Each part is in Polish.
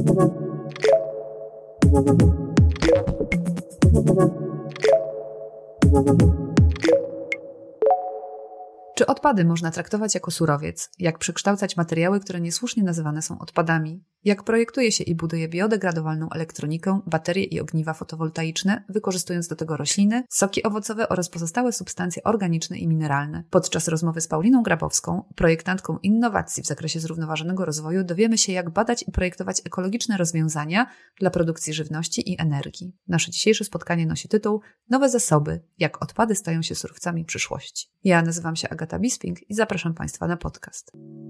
Czy odpady można traktować jako surowiec? Jak przekształcać materiały, które niesłusznie nazywane są odpadami? Jak projektuje się i buduje biodegradowalną elektronikę, baterie i ogniwa fotowoltaiczne, wykorzystując do tego rośliny, soki owocowe oraz pozostałe substancje organiczne i mineralne? Podczas rozmowy z Pauliną Grabowską, projektantką innowacji w zakresie zrównoważonego rozwoju, dowiemy się, jak badać i projektować ekologiczne rozwiązania dla produkcji żywności i energii. Nasze dzisiejsze spotkanie nosi tytuł Nowe zasoby. Jak odpady stają się surowcami przyszłości. Ja nazywam się Agata Bisping i zapraszam Państwa na podcast.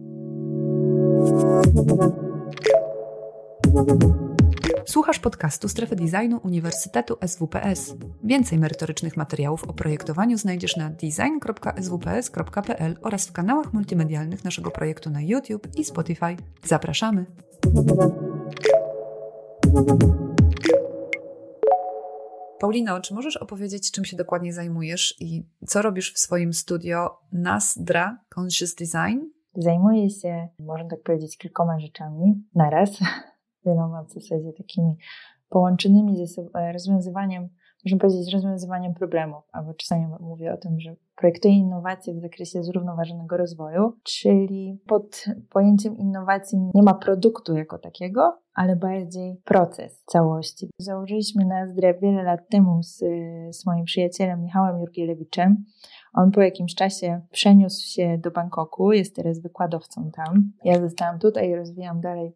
Słuchasz podcastu Strefy Designu Uniwersytetu SWPS. Więcej merytorycznych materiałów o projektowaniu znajdziesz na design.swps.pl oraz w kanałach multimedialnych naszego projektu na YouTube i Spotify. Zapraszamy! Paulino, czy możesz opowiedzieć, czym się dokładnie zajmujesz i co robisz w swoim studio NASDRA Conscious Design? Zajmuję się, można tak powiedzieć, kilkoma rzeczami naraz, wieloma w zasadzie takimi połączonymi ze sobą rozwiązywaniem, można powiedzieć, rozwiązywaniem problemów, albo czasami mówię o tym, że projektuję innowacje w zakresie zrównoważonego rozwoju, czyli pod pojęciem innowacji nie ma produktu jako takiego, ale bardziej proces całości. Założyliśmy NASDRę wiele lat temu z moim przyjacielem Michałem Jurgielewiczem. On po jakimś czasie przeniósł się do Bangkoku, jest teraz wykładowcą tam. Ja zostałam tutaj i rozwijam dalej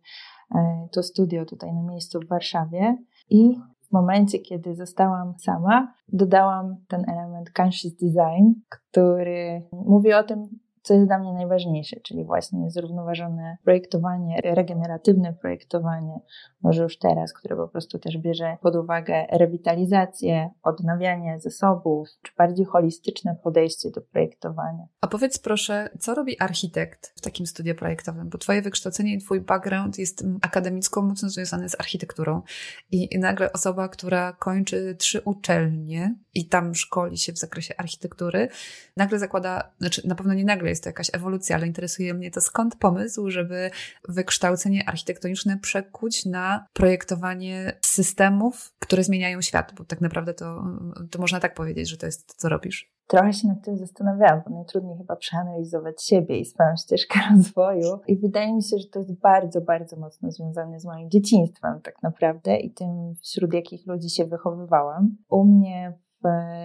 to studio tutaj na miejscu w Warszawie i w momencie, kiedy zostałam sama, dodałam ten element conscious design, który mówi o tym, co jest dla mnie najważniejsze, czyli właśnie zrównoważone projektowanie, regeneratywne projektowanie, może już teraz, które po prostu też bierze pod uwagę rewitalizację, odnawianie zasobów, czy bardziej holistyczne podejście do projektowania. A powiedz proszę, co robi architekt w takim studiu projektowym? Bo twoje wykształcenie i twój background jest akademicko mocno związany z architekturą i nagle osoba, która kończy 3 uczelnie i tam szkoli się w zakresie architektury, nagle zakłada, znaczy na pewno nie nagle, jest to jakaś ewolucja, ale interesuje mnie to, skąd pomysł, żeby wykształcenie architektoniczne przekuć na projektowanie systemów, które zmieniają świat, bo tak naprawdę to można tak powiedzieć, że to jest to, co robisz. Trochę się nad tym zastanawiałam, bo najtrudniej chyba przeanalizować siebie i swoją ścieżkę rozwoju i wydaje mi się, że to jest bardzo, bardzo mocno związane z moim dzieciństwem tak naprawdę i tym, wśród jakich ludzi się wychowywałam. U mnie w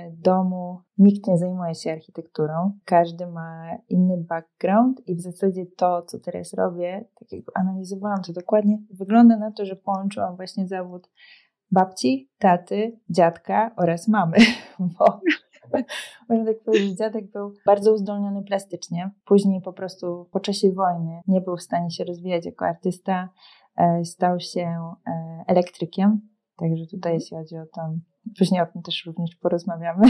domu nikt nie zajmuje się architekturą, każdy ma inny background i w zasadzie to, co teraz robię, tak jak analizowałam to dokładnie, wygląda na to, że połączyłam właśnie zawód babci, taty, dziadka oraz mamy, bo można tak powiedzieć, dziadek był bardzo uzdolniony plastycznie, później po prostu po czasie wojny nie był w stanie się rozwijać jako artysta, stał się elektrykiem, także tutaj jeśli chodzi o to, później o tym też również porozmawiamy.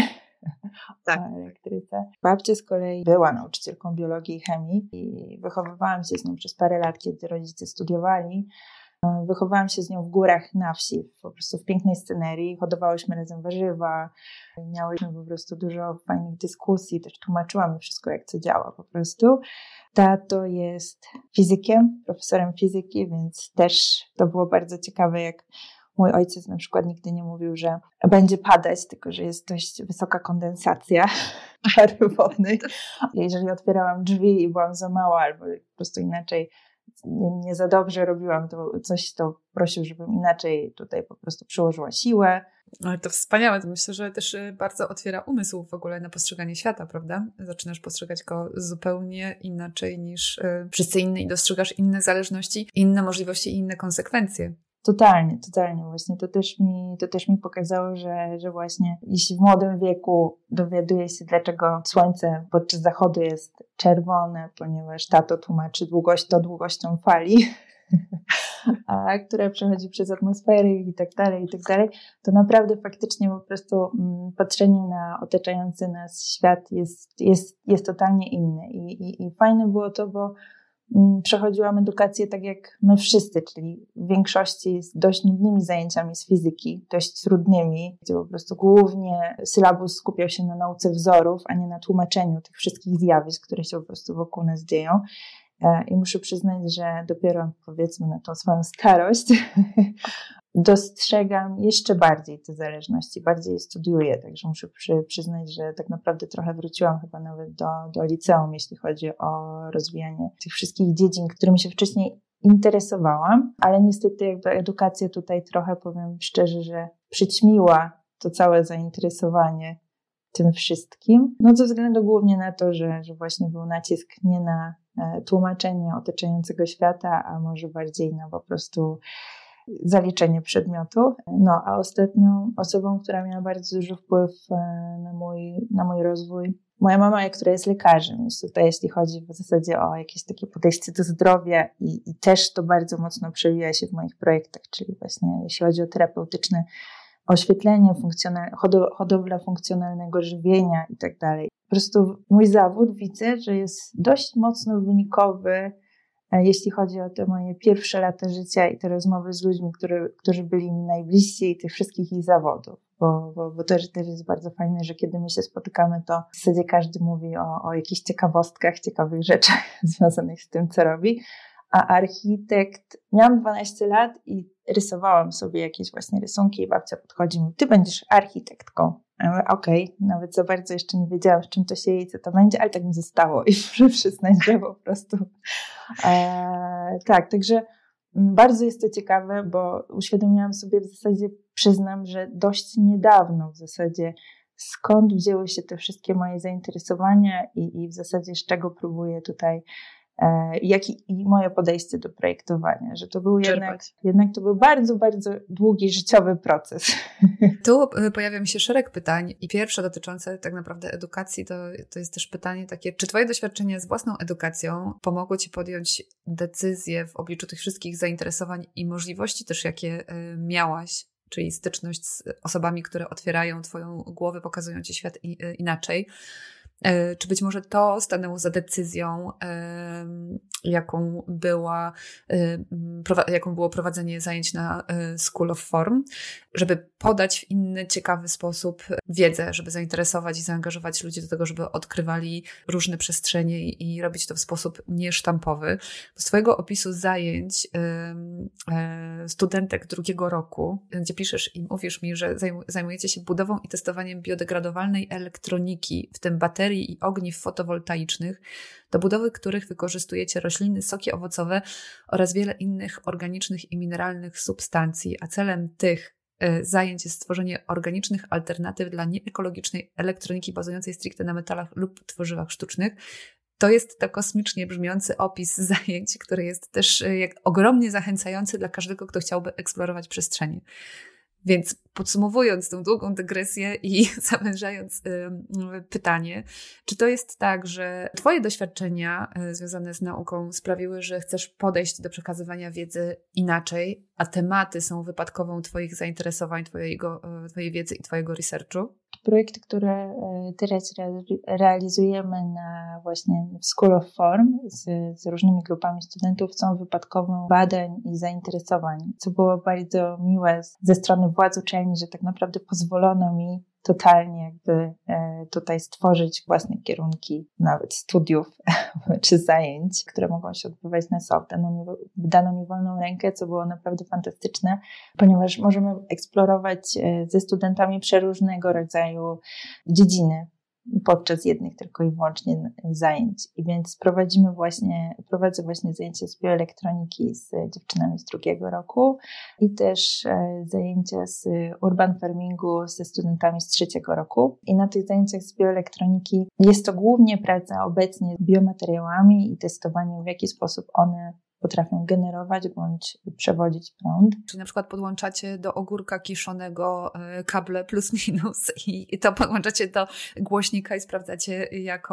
Tak. O elektryce. Babcia z kolei była nauczycielką biologii i chemii i wychowywałam się z nią przez parę lat, kiedy rodzice studiowali. Wychowałam się z nią w górach na wsi, po prostu w pięknej scenerii. Hodowałyśmy razem warzywa, miałyśmy po prostu dużo fajnych dyskusji, też tłumaczyła mi wszystko, jak co działa po prostu. Tato jest fizykiem, profesorem fizyki, więc też to było bardzo ciekawe, jak mój ojciec na przykład nigdy nie mówił, że będzie padać, tylko że jest dość wysoka kondensacja pary wodnej. Jeżeli otwierałam drzwi i byłam za mała albo po prostu inaczej nie za dobrze robiłam to coś, to prosił, żebym inaczej tutaj po prostu przyłożyła siłę. Ale to wspaniałe, to myślę, że też bardzo otwiera umysł w ogóle na postrzeganie świata, prawda? Zaczynasz postrzegać go zupełnie inaczej niż wszyscy inni i dostrzegasz inne zależności, inne możliwości i inne konsekwencje. Totalnie. Właśnie to też mi pokazało, że właśnie jeśli w młodym wieku dowiaduję się, dlaczego słońce podczas zachodu jest czerwone, ponieważ tato tłumaczy długością fali, która przechodzi przez atmosferę i tak dalej, to naprawdę faktycznie po prostu patrzenie na otaczający nas świat jest totalnie inny i fajne było to, bo przechodziłam edukację tak jak my wszyscy, czyli w większości z dość nudnymi zajęciami z fizyki, dość trudnymi, gdzie po prostu głównie sylabus skupiał się na nauce wzorów, a nie na tłumaczeniu tych wszystkich zjawisk, które się po prostu wokół nas dzieją. I muszę przyznać, że dopiero powiedzmy na tą swoją starość dostrzegam jeszcze bardziej te zależności, bardziej je studiuję, także muszę przyznać, że tak naprawdę trochę wróciłam chyba nawet do liceum, jeśli chodzi o rozwijanie tych wszystkich dziedzin, którymi się wcześniej interesowałam, ale niestety jakby edukacja tutaj trochę, powiem szczerze, że przyćmiła to całe zainteresowanie tym wszystkim. No ze względu głównie na to, że właśnie był nacisk nie na tłumaczenie otaczającego świata, a może bardziej na po prostu zaliczenie przedmiotu. No a ostatnią osobą, która miała bardzo duży wpływ na mój rozwój, moja mama, która jest lekarzem, więc tutaj jeśli chodzi w zasadzie o jakieś takie podejście do zdrowia i też to bardzo mocno przewija się w moich projektach, czyli właśnie jeśli chodzi o terapeutyczne oświetlenie, hodowla funkcjonalnego żywienia i tak dalej. Po prostu mój zawód widzę, że jest dość mocno wynikowy, jeśli chodzi o te moje pierwsze lata życia i te rozmowy z ludźmi, którzy byli mi najbliżsi i tych wszystkich ich zawodów. Bo to też jest bardzo fajne, że kiedy my się spotykamy, to w zasadzie każdy mówi o jakichś ciekawostkach, ciekawych rzeczach związanych z tym, co robi. A architekt, miałam 12 lat i rysowałam sobie jakieś właśnie rysunki i babcia podchodzi i mówi, ty będziesz architektką. Okej, nawet za bardzo jeszcze nie wiedziałam, z czym to się je i co to będzie, ale tak mi zostało i muszę przyznać, że po prostu tak, także bardzo jest to ciekawe, bo uświadomiłam sobie w zasadzie, przyznam, że dość niedawno w zasadzie skąd wzięły się te wszystkie moje zainteresowania i w zasadzie z czego próbuję tutaj i moje podejście do projektowania, że to był jednak to był bardzo, bardzo długi życiowy proces. Tu pojawia mi się szereg pytań i pierwsze dotyczące tak naprawdę edukacji, to jest też pytanie takie, czy twoje doświadczenia z własną edukacją pomogło ci podjąć decyzję w obliczu tych wszystkich zainteresowań i możliwości też, jakie miałaś, czyli styczność z osobami, które otwierają twoją głowę, pokazują ci świat inaczej. Czy być może to stanęło za decyzją, jaką było prowadzenie zajęć na School of Form, żeby podać w inny, ciekawy sposób wiedzę, żeby zainteresować i zaangażować ludzi do tego, żeby odkrywali różne przestrzenie i robić to w sposób niesztampowy. Z twojego opisu zajęć studentek drugiego roku, gdzie piszesz i mówisz mi, że zajmujecie się budową i testowaniem biodegradowalnej elektroniki, w tym baterii i ogniw fotowoltaicznych, do budowy których wykorzystujecie rośliny, soki owocowe oraz wiele innych organicznych i mineralnych substancji, a celem tych zajęć jest stworzenie organicznych alternatyw dla nieekologicznej elektroniki bazującej stricte na metalach lub tworzywach sztucznych. To jest to kosmicznie brzmiący opis zajęć, który jest też ogromnie zachęcający dla każdego, kto chciałby eksplorować przestrzenie. Więc podsumowując tą długą dygresję i zawężając pytanie, czy to jest tak, że twoje doświadczenia związane z nauką sprawiły, że chcesz podejść do przekazywania wiedzy inaczej, a tematy są wypadkową twoich zainteresowań, twojej wiedzy i twojego researchu? Projekty, które teraz realizujemy właśnie w School of Form z różnymi grupami studentów, są wypadkową badań i zainteresowań, co było bardzo miłe ze strony władz uczelni, że tak naprawdę pozwolono mi totalnie jakby tutaj stworzyć własne kierunki, nawet studiów czy zajęć, które mogą się odbywać na SOP. Dano mi wolną rękę, co było naprawdę fantastyczne, ponieważ możemy eksplorować ze studentami przeróżnego rodzaju dziedziny podczas jednych tylko i wyłącznie zajęć. I więc prowadzę właśnie zajęcia z bioelektroniki z dziewczynami z drugiego roku i też zajęcia z urban farmingu ze studentami z trzeciego roku. I na tych zajęciach z bioelektroniki jest to głównie praca obecnie z biomateriałami i testowanie, w jaki sposób one potrafią generować bądź przewodzić prąd. Czyli na przykład podłączacie do ogórka kiszonego kable plus minus i to podłączacie do głośnika i sprawdzacie,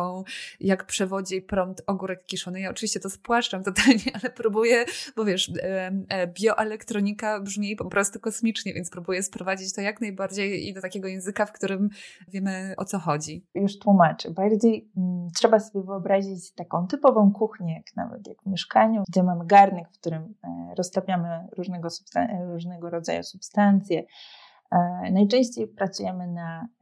jak przewodzi prąd ogórek kiszony. Ja oczywiście to spłaszczam totalnie, ale próbuję, bo wiesz, bioelektronika brzmi po prostu kosmicznie, więc próbuję sprowadzić to jak najbardziej i do takiego języka, w którym wiemy, o co chodzi. Już tłumaczę. Bardziej trzeba sobie wyobrazić taką typową kuchnię, jak w mieszkaniu, gdzie mamy garnek, w którym roztapiamy różnego rodzaju substancje, Najczęściej pracujemy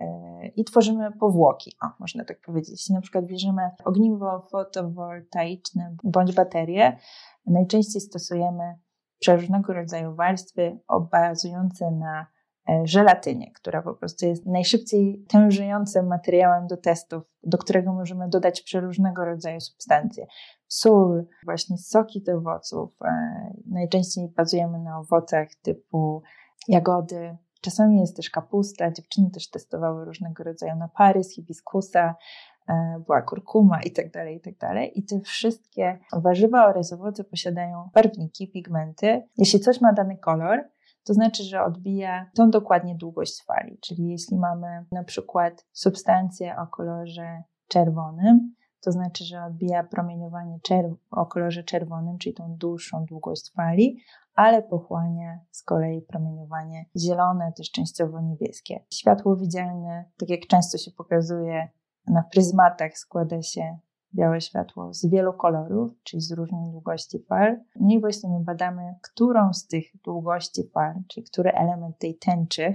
i tworzymy powłoki, można tak powiedzieć. Jeśli na przykład bierzemy ogniwo fotowoltaiczne bądź baterie, najczęściej stosujemy przeróżnego rodzaju warstwy bazujące na żelatynie, która po prostu jest najszybciej tężejącym materiałem do testów, do którego możemy dodać przeróżnego rodzaju substancje. Sól, właśnie soki z owoców. Najczęściej bazujemy na owocach typu jagody. Czasami jest też kapusta. Dziewczyny też testowały różnego rodzaju napary z hibiskusa, była kurkuma i tak dalej, i tak dalej. I te wszystkie warzywa oraz owoce posiadają barwniki, pigmenty. Jeśli coś ma dany kolor, to znaczy, że odbija tą dokładnie długość fali. Czyli jeśli mamy na przykład substancję o kolorze czerwonym, to znaczy, że odbija promieniowanie o kolorze czerwonym, czyli tą dłuższą długość fali, ale pochłania z kolei promieniowanie zielone, też częściowo niebieskie. Światło widzialne, tak jak często się pokazuje na pryzmatach, składa się białe światło z wielu kolorów, czyli z różnej długości fal. No i właśnie my badamy, którą z tych długości fal, czyli który element tej tęczy,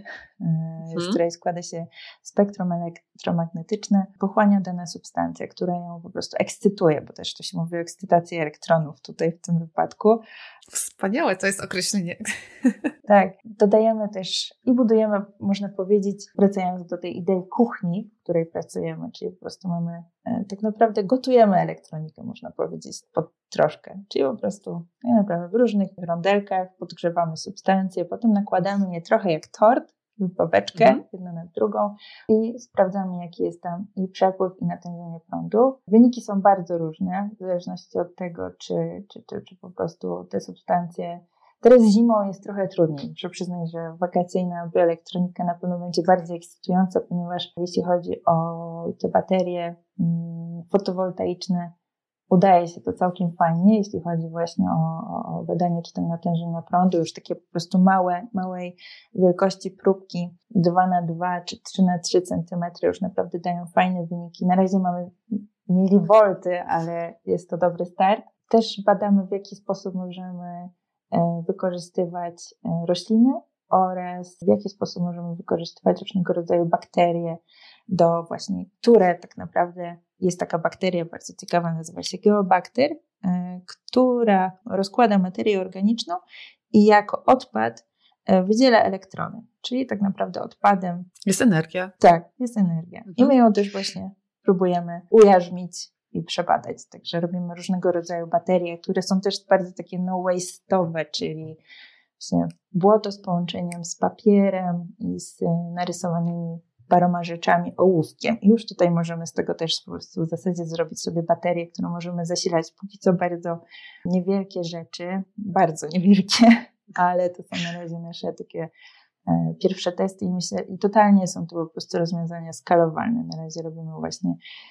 z której składa się spektrum elektromagnetyczne, pochłania dana substancja, która ją po prostu ekscytuje, bo też to się mówi o ekscytacji elektronów tutaj w tym wypadku. Wspaniałe to jest określenie. Tak, dodajemy też i budujemy, można powiedzieć, wracając do tej idei kuchni, w której pracujemy, czyli po prostu mamy, tak naprawdę gotujemy elektronikę, można powiedzieć, troszkę, czyli po prostu tak naprawdę w różnych rondelkach podgrzewamy substancje, potem nakładamy je trochę jak tort lub babeczkę, jedną na drugą i sprawdzamy, jaki jest tam i przepływ, i natężenie prądu. Wyniki są bardzo różne, w zależności od tego, czy po prostu te substancje. Teraz zimą jest trochę trudniej. Muszę przyznać, że wakacyjna bioelektronika na pewno będzie bardziej ekscytująca, ponieważ jeśli chodzi o te baterie fotowoltaiczne, udaje się to całkiem fajnie, jeśli chodzi właśnie o badanie tutaj natężenia prądu, już takie po prostu małej wielkości próbki 2x2 czy 3x3 cm już naprawdę dają fajne wyniki. Na razie mamy miliwolty, ale jest to dobry start. Też badamy, w jaki sposób możemy wykorzystywać rośliny oraz w jaki sposób możemy wykorzystywać różnego rodzaju bakterie które tak naprawdę jest taka bakteria bardzo ciekawa, nazywa się geobakter, która rozkłada materię organiczną i jako odpad wydziela elektrony, czyli tak naprawdę odpadem jest energia. Tak, jest energia. I my ją też właśnie próbujemy ujarzmić i przebadać. Także robimy różnego rodzaju baterie, które są też bardzo takie no-waste'owe, czyli właśnie błoto z połączeniem z papierem i z narysowanymi paroma rzeczami ołówkiem. I już tutaj możemy z tego też po prostu w zasadzie zrobić sobie baterię, którą możemy zasilać póki co bardzo niewielkie rzeczy, bardzo niewielkie, ale to są na razie nasze takie pierwsze testy i myślę, i totalnie są to po prostu rozwiązania skalowalne. Na razie robimy właśnie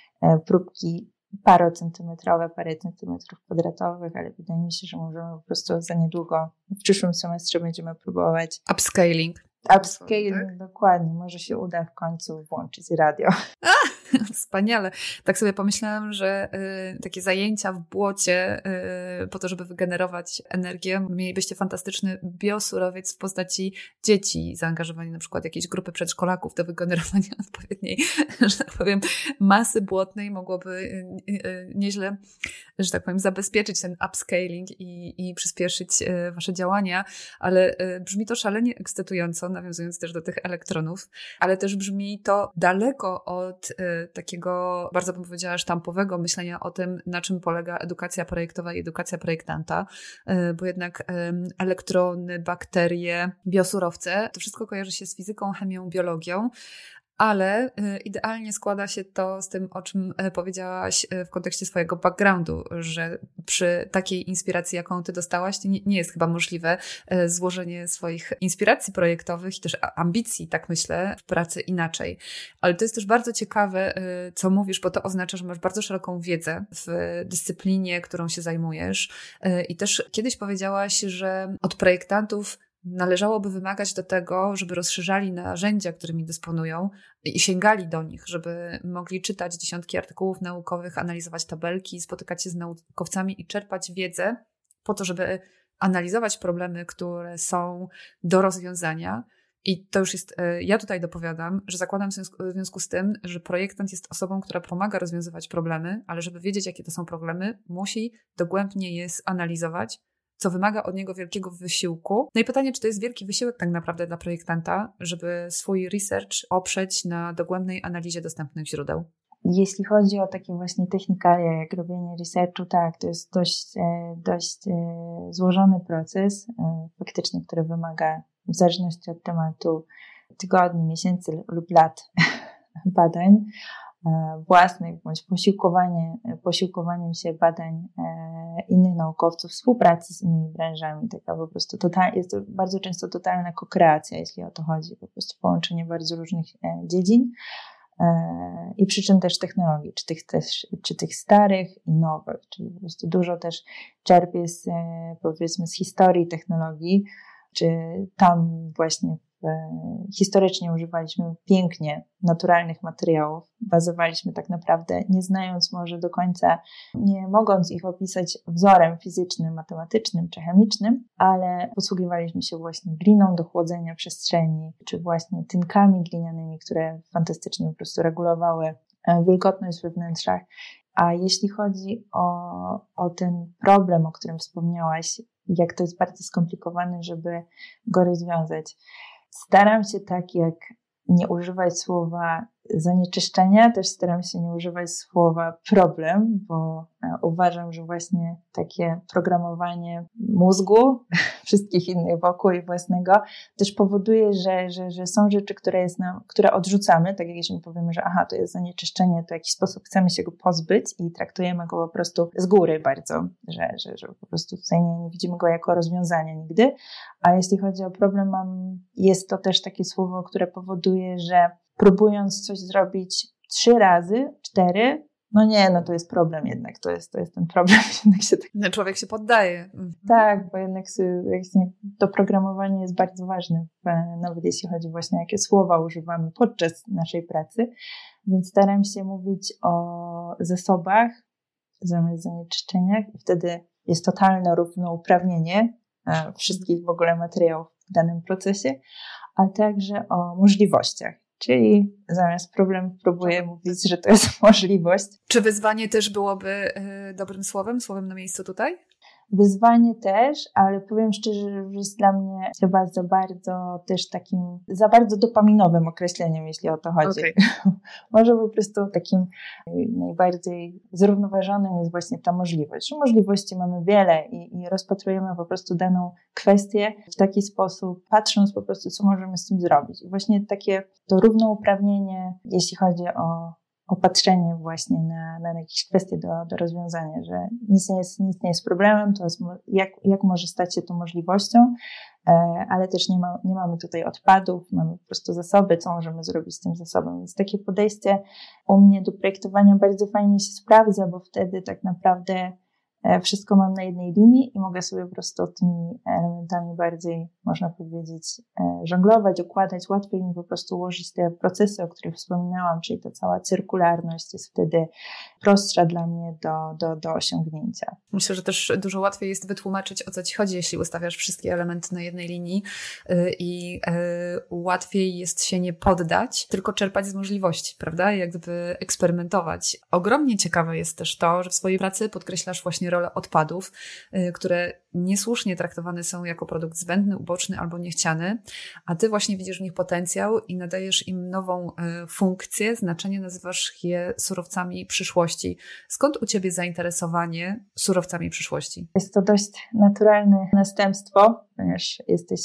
próbki parocentymetrowe, parę centymetrów kwadratowych, ale wydaje mi się, że możemy po prostu za niedługo, w przyszłym semestrze będziemy próbować upscaling, tak? Dokładnie. Może się uda w końcu włączyć radio. Wspaniale. Tak sobie pomyślałam, że takie zajęcia w błocie po to, żeby wygenerować energię, mielibyście fantastyczny biosurowiec w postaci dzieci, zaangażowanie na przykład jakiejś grupy przedszkolaków do wygenerowania odpowiedniej, że tak powiem, masy błotnej mogłoby nieźle, że tak powiem, zabezpieczyć ten upscaling i przyspieszyć wasze działania, ale brzmi to szalenie ekscytująco, nawiązując też do tych elektronów, ale też brzmi to daleko od takiego, bardzo bym powiedziała, sztampowego myślenia o tym, na czym polega edukacja projektowa i edukacja projektanta, bo jednak elektrony, bakterie, biosurowce, to wszystko kojarzy się z fizyką, chemią, biologią, ale idealnie składa się to z tym, o czym powiedziałaś w kontekście swojego backgroundu, że przy takiej inspiracji, jaką ty dostałaś, to nie jest chyba możliwe złożenie swoich inspiracji projektowych i też ambicji, tak myślę, w pracy inaczej. Ale to jest też bardzo ciekawe, co mówisz, bo to oznacza, że masz bardzo szeroką wiedzę w dyscyplinie, którą się zajmujesz. I też kiedyś powiedziałaś, że od projektantów należałoby wymagać do tego, żeby rozszerzali narzędzia, którymi dysponują i sięgali do nich, żeby mogli czytać dziesiątki artykułów naukowych, analizować tabelki, spotykać się z naukowcami i czerpać wiedzę po to, żeby analizować problemy, które są do rozwiązania I to już jest, ja tutaj dopowiadam, że zakładam w związku z tym, że projektant jest osobą, która pomaga rozwiązywać problemy, ale żeby wiedzieć, jakie to są problemy, musi dogłębnie je zanalizować, co wymaga od niego wielkiego wysiłku. No i pytanie, czy to jest wielki wysiłek tak naprawdę dla projektanta, żeby swój research oprzeć na dogłębnej analizie dostępnych źródeł? Jeśli chodzi o takie właśnie technikalia, jak robienie researchu, tak, to jest dość złożony proces, faktycznie, który wymaga w zależności od tematu tygodni, miesięcy lub lat badań własnych, bądź posiłkowaniem się badań innych naukowców, współpracy z innymi branżami. Taka po prostu jest to bardzo często totalna kokreacja, jeśli o to chodzi, po prostu połączenie bardzo różnych dziedzin i przy czym też technologii, czy tych starych i nowych, czyli po prostu dużo też czerpię powiedzmy z historii technologii, czy tam właśnie historycznie używaliśmy pięknie naturalnych materiałów. Bazowaliśmy tak naprawdę, nie znając może do końca, nie mogąc ich opisać wzorem fizycznym, matematycznym czy chemicznym, ale posługiwaliśmy się właśnie gliną do chłodzenia przestrzeni, czy właśnie tynkami glinianymi, które fantastycznie po prostu regulowały wilgotność we wnętrzach. A jeśli chodzi o ten problem, o którym wspomniałaś, jak to jest bardzo skomplikowane, żeby go rozwiązać, staram się tak jak nie używać słowa zanieczyszczenia, też staram się nie używać słowa problem, bo uważam, że właśnie takie programowanie mózgu, wszystkich innych wokół i własnego, też powoduje, że są rzeczy, które odrzucamy, tak jak jeżeli powiemy, że to jest zanieczyszczenie, to w jakiś sposób chcemy się go pozbyć i traktujemy go po prostu z góry bardzo, że po prostu tutaj nie widzimy go jako rozwiązania nigdy. A jeśli chodzi o problem, jest to też takie słowo, które powoduje, że próbując coś zrobić 3 razy, 4, to jest problem jednak, to jest ten problem. Jednak się tak... Człowiek się poddaje. Tak, bo jednak to programowanie jest bardzo ważne, nawet jeśli chodzi właśnie o jakie słowa używamy podczas naszej pracy, więc staram się mówić o zasobach zamiast zanieczyszczeniach i wtedy jest totalne równouprawnienie wszystkich w ogóle materiałów w danym procesie, a także o możliwościach. Czyli zamiast problem próbuję mówić, że to jest możliwość. Czy wyzwanie też byłoby dobrym słowem na miejscu tutaj? Wyzwanie też, ale powiem szczerze, że jest dla mnie chyba za bardzo dopaminowym określeniem, jeśli o to chodzi. Okay. Może po prostu takim najbardziej zrównoważonym jest właśnie ta możliwość. Że możliwości mamy wiele i rozpatrujemy po prostu daną kwestię w taki sposób, patrząc po prostu, co możemy z tym zrobić. I właśnie takie to równouprawnienie, jeśli chodzi o patrzenie właśnie na jakieś kwestie do rozwiązania, że nic nie jest problemem, to jest jak może stać się to możliwością, ale też nie mamy tutaj odpadów, mamy po prostu zasoby, co możemy zrobić z tym zasobem. Więc takie podejście u mnie do projektowania bardzo fajnie się sprawdza, bo wtedy tak naprawdę wszystko mam na jednej linii i mogę sobie po prostu tymi elementami bardziej, można powiedzieć, żonglować, układać, łatwiej mi po prostu ułożyć te procesy, o których wspominałam, czyli ta cała cyrkularność jest wtedy prostsza dla mnie do osiągnięcia. Myślę, że też dużo łatwiej jest wytłumaczyć, o co ci chodzi, jeśli ustawiasz wszystkie elementy na jednej linii i łatwiej jest się nie poddać, tylko czerpać z możliwości, prawda? Jak gdyby eksperymentować. Ogromnie ciekawe jest też to, że w swojej pracy podkreślasz właśnie rolę odpadów, które niesłusznie traktowane są jako produkt zbędny, uboczny albo niechciany, a ty właśnie widzisz w nich potencjał i nadajesz im nową funkcję, znaczenie, nazywasz je surowcami przyszłości. Skąd u ciebie zainteresowanie surowcami przyszłości? Jest to dość naturalne następstwo, ponieważ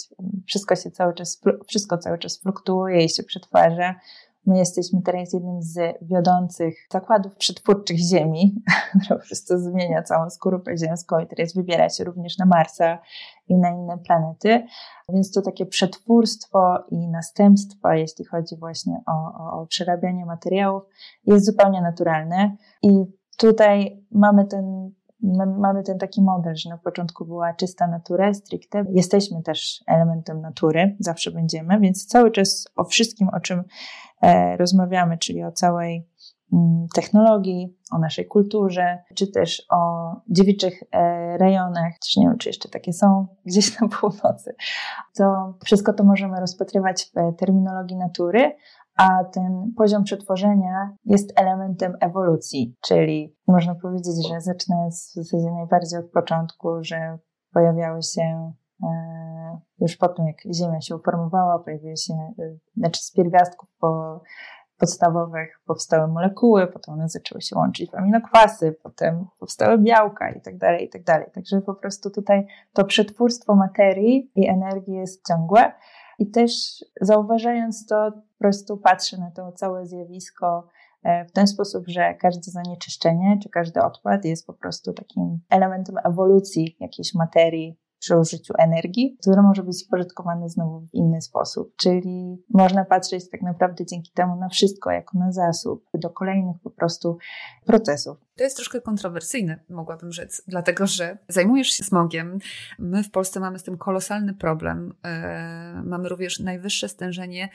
wszystko cały czas fluktuuje i się przetwarza. My jesteśmy teraz jednym z wiodących zakładów przetwórczych Ziemi, która po prostu zmienia całą skorupę ziemską i teraz wybiera się również na Marsa i na inne planety. Więc to takie przetwórstwo i następstwo, jeśli chodzi właśnie o przerabianie materiałów, jest zupełnie naturalne. I tutaj mamy ten taki model, że na początku była czysta natura, stricte. Jesteśmy też elementem natury, zawsze będziemy, więc cały czas o wszystkim, o czym rozmawiamy, czyli o całej technologii, o naszej kulturze, czy też o dziewiczych rejonach, też nie wiem, czy jeszcze takie są gdzieś na północy. To wszystko to możemy rozpatrywać w terminologii natury, a ten poziom przetworzenia jest elementem ewolucji, czyli można powiedzieć, że zaczynając w zasadzie najbardziej od początku, że pojawiały się już po tym, jak Ziemia się uformowała, pojawiły się, z pierwiastków podstawowych powstały molekuły, potem one zaczęły się łączyć w aminokwasy, potem powstały białka i tak dalej, i tak dalej. Także po prostu tutaj to przetwórstwo materii i energii jest ciągłe i też zauważając to, po prostu patrzę na to całe zjawisko w ten sposób, że każde zanieczyszczenie czy każdy odpad jest po prostu takim elementem ewolucji jakiejś materii przy użyciu energii, która może być spożytkowana znowu w inny sposób. Czyli można patrzeć tak naprawdę dzięki temu na wszystko jako na zasób do kolejnych po prostu procesów. To jest troszkę kontrowersyjne, mogłabym rzec, dlatego że zajmujesz się smogiem. My w Polsce mamy z tym kolosalny problem. Mamy również najwyższe stężenie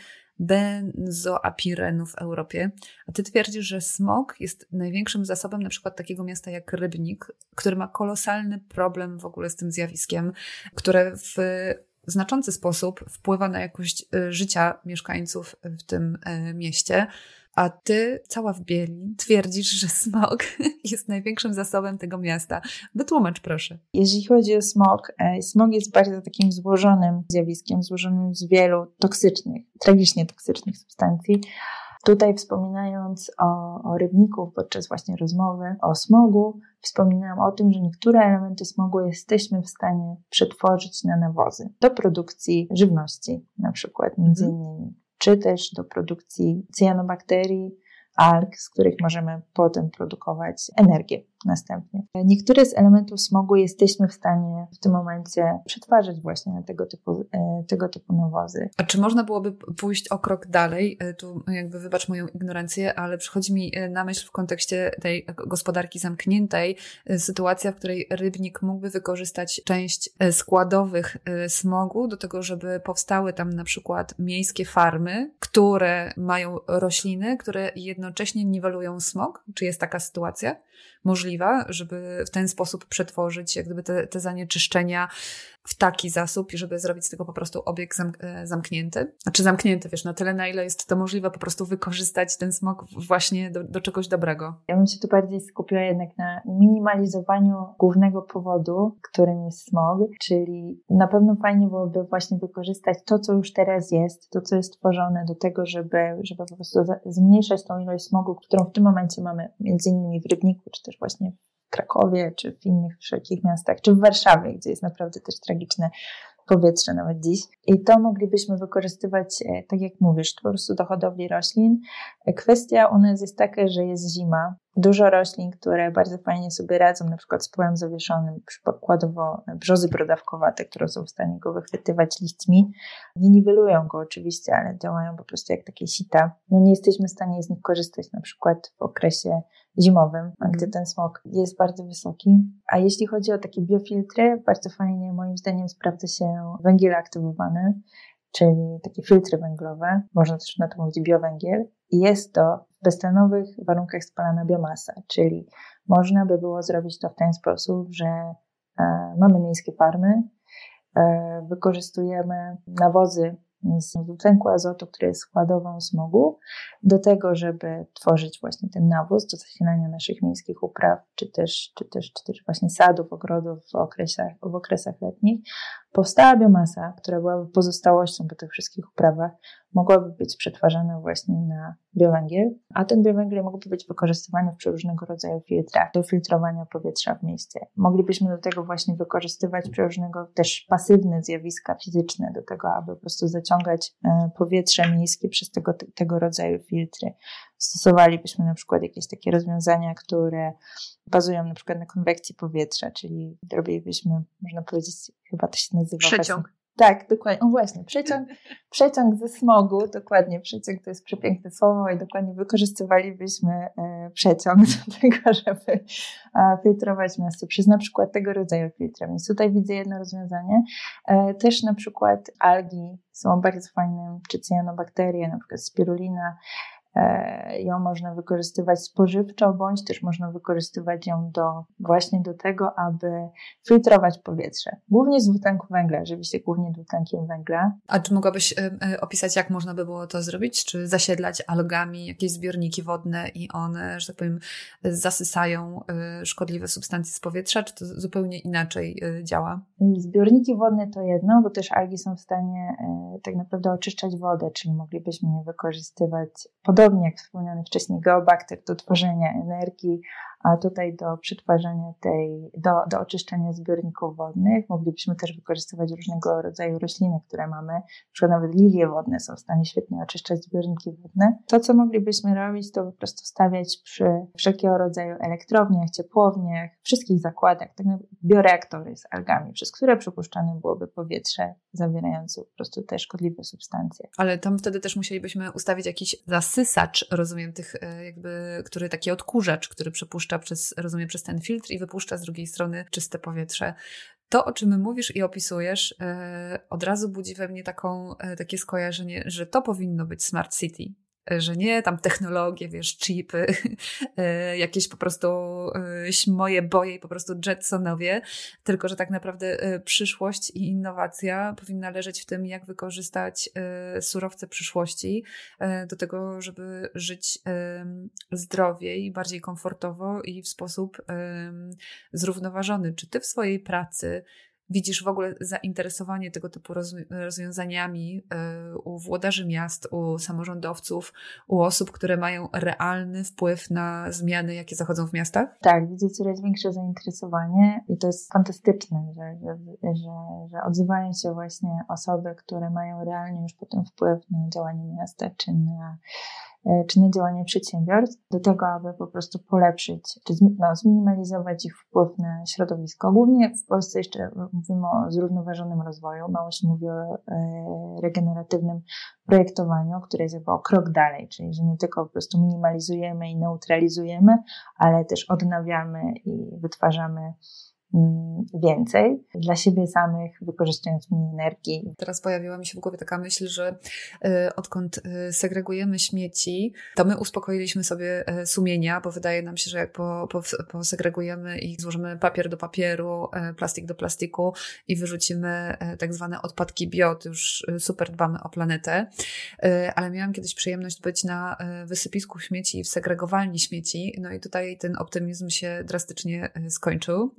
benzoapirenu w Europie. A ty twierdzisz, że smog jest największym zasobem na przykład takiego miasta jak Rybnik, który ma kolosalny problem w ogóle z tym zjawiskiem, które w znaczący sposób wpływa na jakość życia mieszkańców w tym mieście. A ty, cała w bieli, twierdzisz, że smog jest największym zasobem tego miasta. Wytłumacz proszę. Jeśli chodzi o smog jest bardzo takim złożonym zjawiskiem, złożonym z wielu toksycznych, tragicznie toksycznych substancji. Tutaj wspominając o Rybniku podczas właśnie rozmowy o smogu, wspominałam o tym, że niektóre elementy smogu jesteśmy w stanie przetworzyć na nawozy do produkcji żywności, na przykład między innymi, czy też do produkcji cyanobakterii, alg, z których możemy potem produkować energię następnie. Niektóre z elementów smogu jesteśmy w stanie w tym momencie przetwarzać właśnie na tego typu nawozy. A czy można byłoby pójść o krok dalej? Tu jakby wybacz moją ignorancję, ale przychodzi mi na myśl w kontekście tej gospodarki zamkniętej sytuacja, w której Rybnik mógłby wykorzystać część składowych smogu do tego, żeby powstały tam na przykład miejskie farmy, które mają rośliny, które jednocześnie niwelują smog. Czy jest taka sytuacja możliwa, żeby w ten sposób przetworzyć jak gdyby te zanieczyszczenia w taki zasób i żeby zrobić z tego po prostu obieg zamknięty? Znaczy zamknięty, wiesz, na tyle, na ile jest to możliwe, po prostu wykorzystać ten smog właśnie do czegoś dobrego. Ja bym się tu bardziej skupiła jednak na minimalizowaniu głównego powodu, którym jest smog, czyli na pewno fajnie byłoby właśnie wykorzystać to, co już teraz jest, to, co jest tworzone do tego, żeby po prostu zmniejszać tą ilość smogu, którą w tym momencie mamy między innymi w Rybniku, czy też właśnie w Krakowie, czy w innych wszelkich miastach, czy w Warszawie, gdzie jest naprawdę też tragiczne powietrze nawet dziś. I to moglibyśmy wykorzystywać, tak jak mówisz, po prostu do hodowli roślin. Kwestia u nas jest taka, że jest zima. Dużo roślin, które bardzo fajnie sobie radzą, na przykład z pyłem zawieszonym, przykładowo brzozy brodawkowate, które są w stanie go wychwytywać liśćmi. Nie niwelują go oczywiście, ale działają po prostu jak takie sita. No nie jesteśmy w stanie z nich korzystać na przykład w okresie zimowym, gdzie ten smog jest bardzo wysoki. A jeśli chodzi o takie biofiltry, bardzo fajnie moim zdaniem sprawdza się węgiel aktywowany, czyli takie filtry węglowe. Można też na to mówić biowęgiel. I jest to w beztlenowych warunkach spalana biomasa, czyli można by było zrobić to w ten sposób, że mamy miejskie farmy, wykorzystujemy nawozy z dwutlenku azotu, który jest składową smogu, do tego, żeby tworzyć właśnie ten nawóz do zasilania naszych miejskich upraw, czy też właśnie sadów, ogrodów w okresach letnich. Powstała biomasa, która byłaby pozostałością po tych wszystkich uprawach, mogłaby być przetwarzana właśnie na biowęgiel, a ten biowęgiel mógłby być wykorzystywany w przeróżnego rodzaju filtrach do filtrowania powietrza w mieście. Moglibyśmy do tego właśnie wykorzystywać przeróżnego też pasywne zjawiska fizyczne do tego, aby po prostu zaciągać powietrze miejskie przez tego rodzaju filtry. Stosowalibyśmy na przykład jakieś takie rozwiązania, które bazują na przykład na konwekcji powietrza, czyli robilibyśmy, można powiedzieć, chyba to się nazywa... Przeciąg. Tak, dokładnie. O właśnie, przeciąg ze smogu, dokładnie, przeciąg to jest przepiękne słowo i dokładnie wykorzystywalibyśmy przeciąg do tego, żeby filtrować miasto przez na przykład tego rodzaju filtrem. Więc tutaj widzę jedno rozwiązanie. Też na przykład algi są bardzo fajne, czy cyanobakterie, na przykład spirulina, ją można wykorzystywać spożywczo, bądź też można wykorzystywać ją właśnie do tego, aby filtrować powietrze. Głównie z dwutlenku węgla, oczywiście głównie dwutlenkiem węgla. A czy mogłabyś opisać, jak można by było to zrobić? Czy zasiedlać algami jakieś zbiorniki wodne i one, że tak powiem, zasysają szkodliwe substancje z powietrza, czy to zupełnie inaczej działa? Zbiorniki wodne to jedno, bo też algi są w stanie tak naprawdę oczyszczać wodę, czyli moglibyśmy je wykorzystywać podobnie jak wspomniany wcześniej geobakter do tworzenia energii, a tutaj do przetwarzania do oczyszczania zbiorników wodnych. Moglibyśmy też wykorzystywać różnego rodzaju rośliny, które mamy, na przykład nawet lilie wodne są w stanie świetnie oczyszczać zbiorniki wodne. To, co moglibyśmy robić, to po prostu stawiać przy wszelkiego rodzaju elektrowniach, ciepłowniach, wszystkich zakładach, tak naprawdę bioreaktory z algami, przez które przepuszczane byłoby powietrze zawierające po prostu te szkodliwe substancje. Ale tam wtedy też musielibyśmy ustawić jakiś zasysacz, rozumiem, który taki odkurzacz, który przepuszcza przez ten filtr i wypuszcza z drugiej strony czyste powietrze. To, o czym mówisz i opisujesz, od razu budzi we mnie takie skojarzenie, że to powinno być smart city. Że nie tam technologie, chipy, jakieś po prostu moje boje i po prostu Jetsonowie, tylko że tak naprawdę przyszłość i innowacja powinna leżeć w tym, jak wykorzystać surowce przyszłości do tego, żeby żyć zdrowiej, bardziej komfortowo i w sposób zrównoważony. Czy ty w swojej pracy widzisz w ogóle zainteresowanie tego typu rozwiązaniami u włodarzy miast, u samorządowców, u osób, które mają realny wpływ na zmiany, jakie zachodzą w miastach? Tak, widzę coraz większe zainteresowanie i to jest fantastyczne, że odzywają się właśnie osoby, które mają realnie już potem wpływ na działanie miasta czy na działanie przedsiębiorstw, do tego, aby po prostu polepszyć, czy zminimalizować ich wpływ na środowisko. Głównie w Polsce jeszcze mówimy o zrównoważonym rozwoju, mało się mówi o regeneratywnym projektowaniu, które jest jakby o krok dalej, czyli że nie tylko po prostu minimalizujemy i neutralizujemy, ale też odnawiamy i wytwarzamy więcej dla siebie samych, wykorzystując mniej energii. Teraz pojawiła mi się w głowie taka myśl, że odkąd segregujemy śmieci, to my uspokoiliśmy sobie sumienia, bo wydaje nam się, że jak posegregujemy i złożymy papier do papieru, plastik do plastiku i wyrzucimy tak zwane odpadki bio, to już super dbamy o planetę. Ale miałam kiedyś przyjemność być na wysypisku śmieci i w segregowalni śmieci, no i tutaj ten optymizm się drastycznie skończył.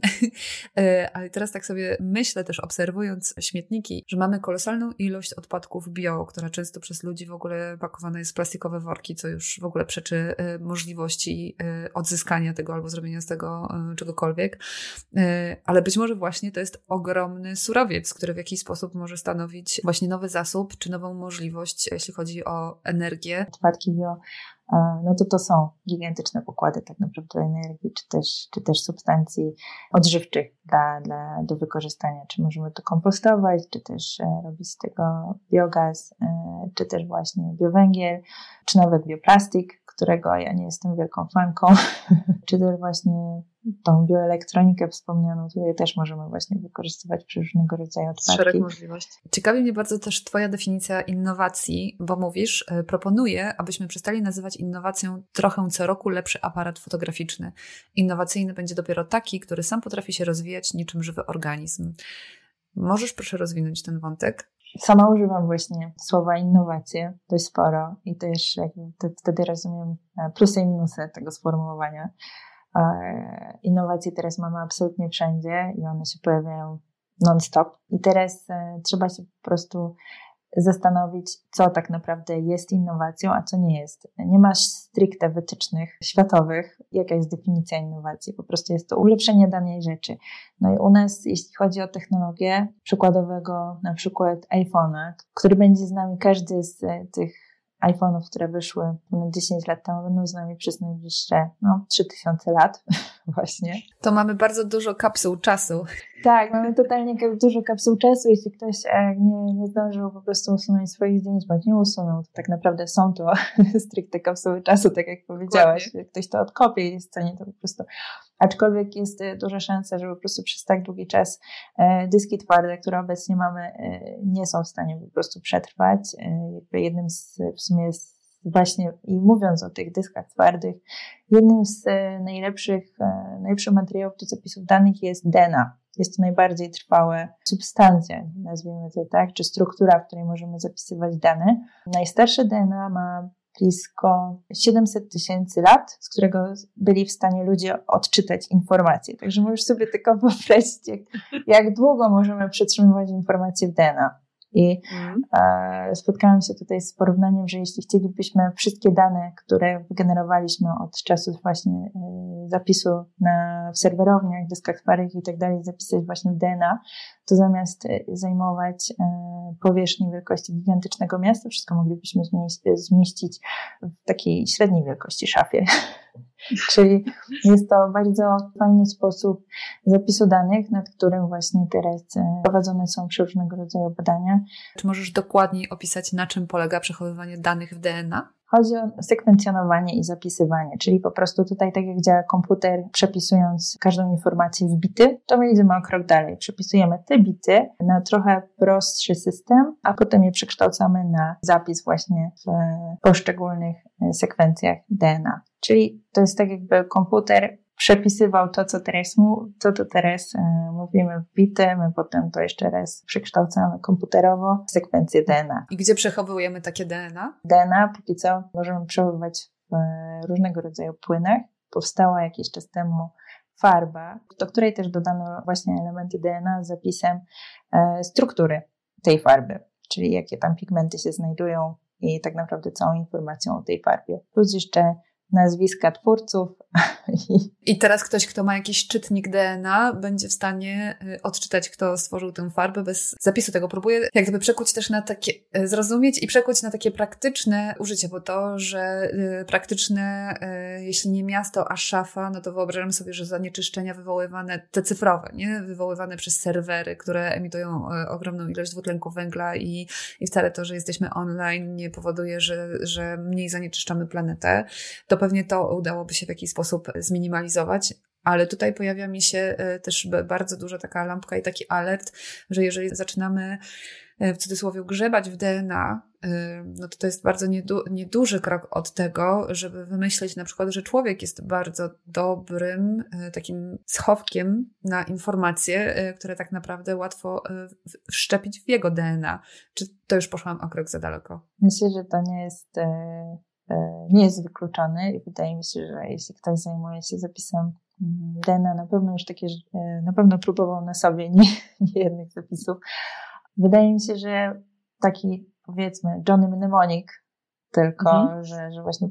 Ale teraz tak sobie myślę też, obserwując śmietniki, że mamy kolosalną ilość odpadków bio, która często przez ludzi w ogóle pakowana jest w plastikowe worki, co już w ogóle przeczy możliwości odzyskania tego albo zrobienia z tego czegokolwiek. Ale być może właśnie to jest ogromny surowiec, który w jakiś sposób może stanowić właśnie nowy zasób, czy nową możliwość, jeśli chodzi o energię. Odpadki bio, no to są gigantyczne pokłady tak naprawdę energii, czy też substancji odżywczych do wykorzystania. Czy możemy to kompostować, czy też robić z tego biogaz, czy też właśnie biowęgiel, czy nawet bioplastik, którego ja nie jestem wielką fanką, czy też właśnie tą bioelektronikę wspomnianą, tutaj też możemy właśnie wykorzystywać przy różnego rodzaju odpadki. Szereg możliwości. Ciekawi mnie bardzo też Twoja definicja innowacji, bo mówisz, proponuję, abyśmy przestali nazywać innowacją trochę co roku lepszy aparat fotograficzny. Innowacyjny będzie dopiero taki, który sam potrafi się rozwijać niczym żywy organizm. Możesz proszę rozwinąć ten wątek? Sama używam właśnie słowa innowacje dość sporo i też wtedy rozumiem plusy i minusy tego sformułowania. Innowacje teraz mamy absolutnie wszędzie i one się pojawiają non-stop. I teraz trzeba się po prostu zastanowić, co tak naprawdę jest innowacją, a co nie jest. Nie ma stricte wytycznych światowych, jaka jest definicja innowacji. Po prostu jest to ulepszenie danej rzeczy. No i u nas, jeśli chodzi o technologię przykładowego na przykład iPhone'a, który będzie z nami, każdy z tych iPhone'ów, które wyszły ponad 10 lat temu, będą z nami przez najbliższe 3000 lat właśnie. To mamy bardzo dużo kapsuł czasu. Tak, mamy totalnie dużo kapsuł czasu. Jeśli ktoś nie zdążył po prostu usunąć swoich zdjęć, bądź nie usunął, to tak naprawdę są to stricte kapsuły czasu, tak jak powiedziałaś. Dokładnie. Ktoś to odkopie i jest w stanie to po prostu... Aczkolwiek jest duża szansa, że po prostu przez tak długi czas dyski twarde, które obecnie mamy, nie są w stanie po prostu przetrwać. Jakby jednym z właśnie, i mówiąc o tych dyskach twardych, jednym z najlepszych materiałów do zapisów danych jest DNA. Jest to najbardziej trwałe substancja, nazwijmy to tak, czy struktura, w której możemy zapisywać dane. Najstarsze DNA ma blisko 700 000 lat, z którego byli w stanie ludzie odczytać informacje. Także możesz sobie tylko wyobrazić, jak długo możemy przetrzymywać informacje w DNA. I spotkałam się tutaj z porównaniem, że jeśli chcielibyśmy wszystkie dane, które wygenerowaliśmy od czasów właśnie zapisu w serwerowniach, dyskach twardych i tak dalej, zapisać właśnie w DNA, to zamiast zajmować powierzchnię wielkości gigantycznego miasta, wszystko moglibyśmy zmieścić w takiej średniej wielkości szafie. Czyli jest to bardzo fajny sposób zapisu danych, nad którym właśnie teraz prowadzone są różnego rodzaju badania. Czy możesz dokładniej opisać, na czym polega przechowywanie danych w DNA? Chodzi o sekwencjonowanie i zapisywanie, czyli po prostu tutaj, tak jak działa komputer, przepisując każdą informację w bity, to my idziemy o krok dalej. Przepisujemy te bity na trochę prostszy system, a potem je przekształcamy na zapis właśnie w poszczególnych sekwencjach DNA. Czyli to jest tak, jakby komputer przepisywał to, co teraz mówimy w bity, my potem to jeszcze raz przekształcamy komputerowo w sekwencję DNA. I gdzie przechowujemy takie DNA? DNA póki co możemy przechowywać w różnego rodzaju płynach. Powstała jakiś czas temu farba, do której też dodano właśnie elementy DNA z zapisem struktury tej farby, czyli jakie tam pigmenty się znajdują i tak naprawdę całą informacją o tej farbie. Plus jeszcze nazwiska twórców. I teraz ktoś, kto ma jakiś czytnik DNA, będzie w stanie odczytać, kto stworzył tę farbę bez zapisu tego. Próbuję jak gdyby przekuć też na takie, zrozumieć i przekuć na takie praktyczne użycie, bo to, że praktyczne, jeśli nie miasto, a szafa, no to wyobrażam sobie, że zanieczyszczenia wywoływane, te cyfrowe, nie? Wywoływane przez serwery, które emitują ogromną ilość dwutlenku węgla i wcale to, że jesteśmy online nie powoduje, że mniej zanieczyszczamy planetę. To pewnie to udałoby się w jakiś sposób zminimalizować, ale tutaj pojawia mi się też bardzo duża taka lampka i taki alert, że jeżeli zaczynamy w cudzysłowie grzebać w DNA, no to jest bardzo nieduży krok od tego, żeby wymyśleć na przykład, że człowiek jest bardzo dobrym takim schowkiem na informacje, które tak naprawdę łatwo wszczepić w jego DNA. Czy to już poszłam o krok za daleko? Myślę, że to nie jest wykluczone i wydaje mi się, że jeśli ktoś zajmuje się zapisem DNA, na pewno próbował na sobie nie jednych zapisów. Wydaje mi się, że taki, powiedzmy, Johnny Mnemonic, tylko że właśnie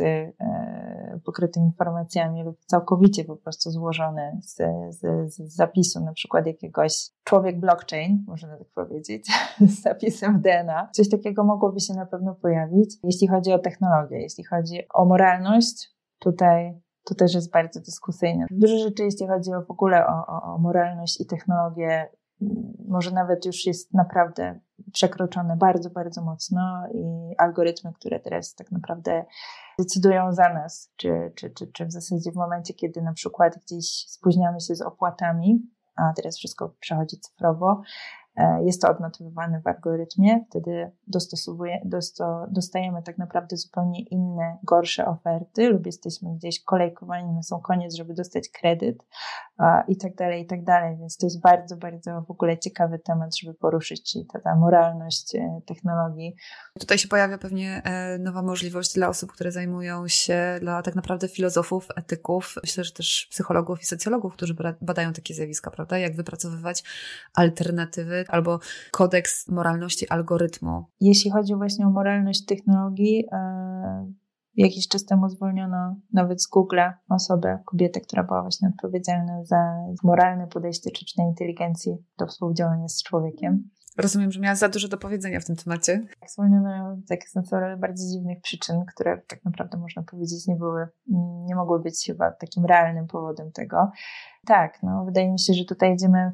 pokryty informacjami lub całkowicie po prostu złożony z zapisu, na przykład jakiegoś człowiek blockchain, można tak powiedzieć, z zapisem w DNA. Coś takiego mogłoby się na pewno pojawić. Jeśli chodzi o technologię, jeśli chodzi o moralność, tutaj to też jest bardzo dyskusyjne. Dużo rzeczy, jeśli chodzi w ogóle o moralność i technologię, może nawet już jest naprawdę przekroczone bardzo, bardzo mocno i algorytmy, które teraz tak naprawdę decydują za nas, czy w zasadzie w momencie, kiedy na przykład gdzieś spóźniamy się z opłatami, a teraz wszystko przechodzi cyfrowo, jest to odnotowywane w algorytmie, wtedy dostajemy tak naprawdę zupełnie inne, gorsze oferty lub jesteśmy gdzieś kolejkowani na sam koniec, żeby dostać kredyt i tak dalej, więc to jest bardzo, bardzo w ogóle ciekawy temat, żeby poruszyć, czyli ta moralność technologii. Tutaj się pojawia pewnie nowa możliwość dla osób, które zajmują się, dla tak naprawdę filozofów, etyków, myślę, że też psychologów i socjologów, którzy badają takie zjawiska, prawda? Jak wypracowywać alternatywy albo kodeks moralności algorytmu. Jeśli chodzi właśnie o moralność technologii, jakiś czas temu zwolniono nawet z Google'a kobietę, która była właśnie odpowiedzialna za moralne podejście sztucznej inteligencji do współdziałania z człowiekiem. Rozumiem, że miała za dużo do powiedzenia w tym temacie. Zwolniono ją z bardzo dziwnych przyczyn, które tak naprawdę można powiedzieć nie mogły być chyba takim realnym powodem tego. Tak, wydaje mi się, że tutaj idziemy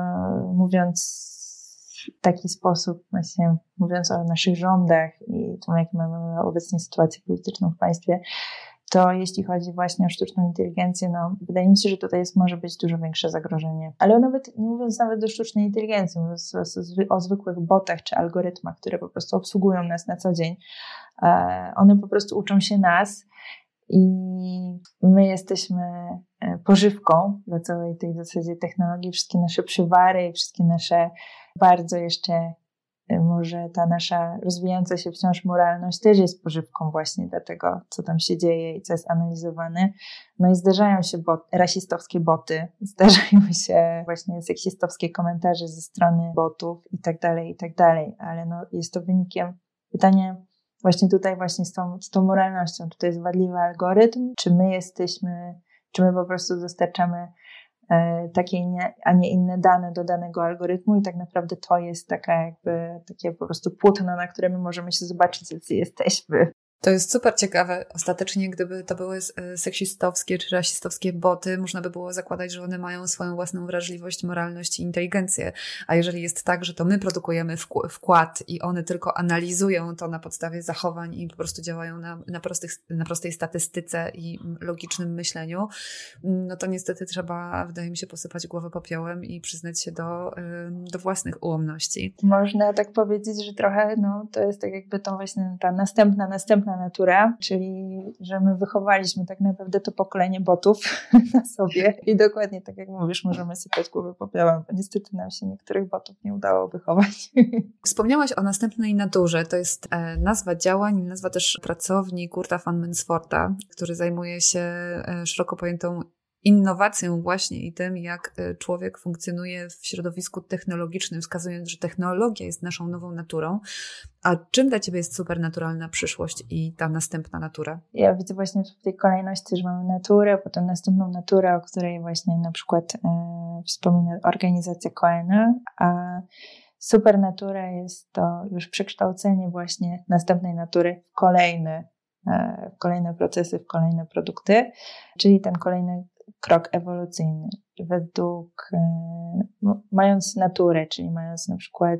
mówiąc w taki sposób, właśnie mówiąc o naszych rządach i tym, jak mamy obecnie sytuację polityczną w państwie, to jeśli chodzi właśnie o sztuczną inteligencję, wydaje mi się, że tutaj może być dużo większe zagrożenie. Ale nie mówiąc nawet o sztucznej inteligencji, mówiąc o zwykłych botach czy algorytmach, które po prostu obsługują nas na co dzień, One po prostu uczą się nas i my jesteśmy pożywką dla całej tej w zasadzie technologii. Wszystkie nasze przywary i wszystkie nasze bardzo jeszcze może ta nasza rozwijająca się wciąż moralność też jest pożywką właśnie dla tego, co tam się dzieje i co jest analizowane. No i zdarzają się rasistowskie boty, zdarzają się właśnie seksistowskie komentarze ze strony botów i tak dalej, ale no jest to wynikiem pytania właśnie tutaj właśnie z tą moralnością, czy to jest wadliwy algorytm, czy my po prostu dostarczamy takie, a nie inne dane do danego algorytmu i tak naprawdę to jest takie po prostu płótno, na które my możemy się zobaczyć, jacy jesteśmy. To jest super ciekawe. Ostatecznie, gdyby to były seksistowskie czy rasistowskie boty, można by było zakładać, że one mają swoją własną wrażliwość, moralność i inteligencję. A jeżeli jest tak, że to my produkujemy wkład i one tylko analizują to na podstawie zachowań i po prostu działają na prostej statystyce i logicznym myśleniu, no to niestety trzeba, wydaje mi się, posypać głowę popiołem i przyznać się do własnych ułomności. Można tak powiedzieć, że trochę to jest tak jakby to właśnie ta następna natura, czyli że my wychowaliśmy tak naprawdę to pokolenie botów na sobie i dokładnie tak jak mówisz, możemy sypać głowę popiołem, bo niestety nam się niektórych botów nie udało wychować. Wspomniałaś o następnej naturze, to jest nazwa działań, nazwa też pracowni Kurta van Mensforta, który zajmuje się szeroko pojętą innowacją właśnie i tym, jak człowiek funkcjonuje w środowisku technologicznym, wskazując, że technologia jest naszą nową naturą. A czym dla Ciebie jest supernaturalna przyszłość i ta następna natura? Ja widzę właśnie w tej kolejności, że mamy naturę, potem następną naturę, o której właśnie na przykład wspomina organizacja Cohena, a supernatura jest to już przekształcenie właśnie następnej natury w kolejne procesy, w kolejne produkty, czyli ten kolejny krok ewolucyjny. Mając naturę, czyli mając na przykład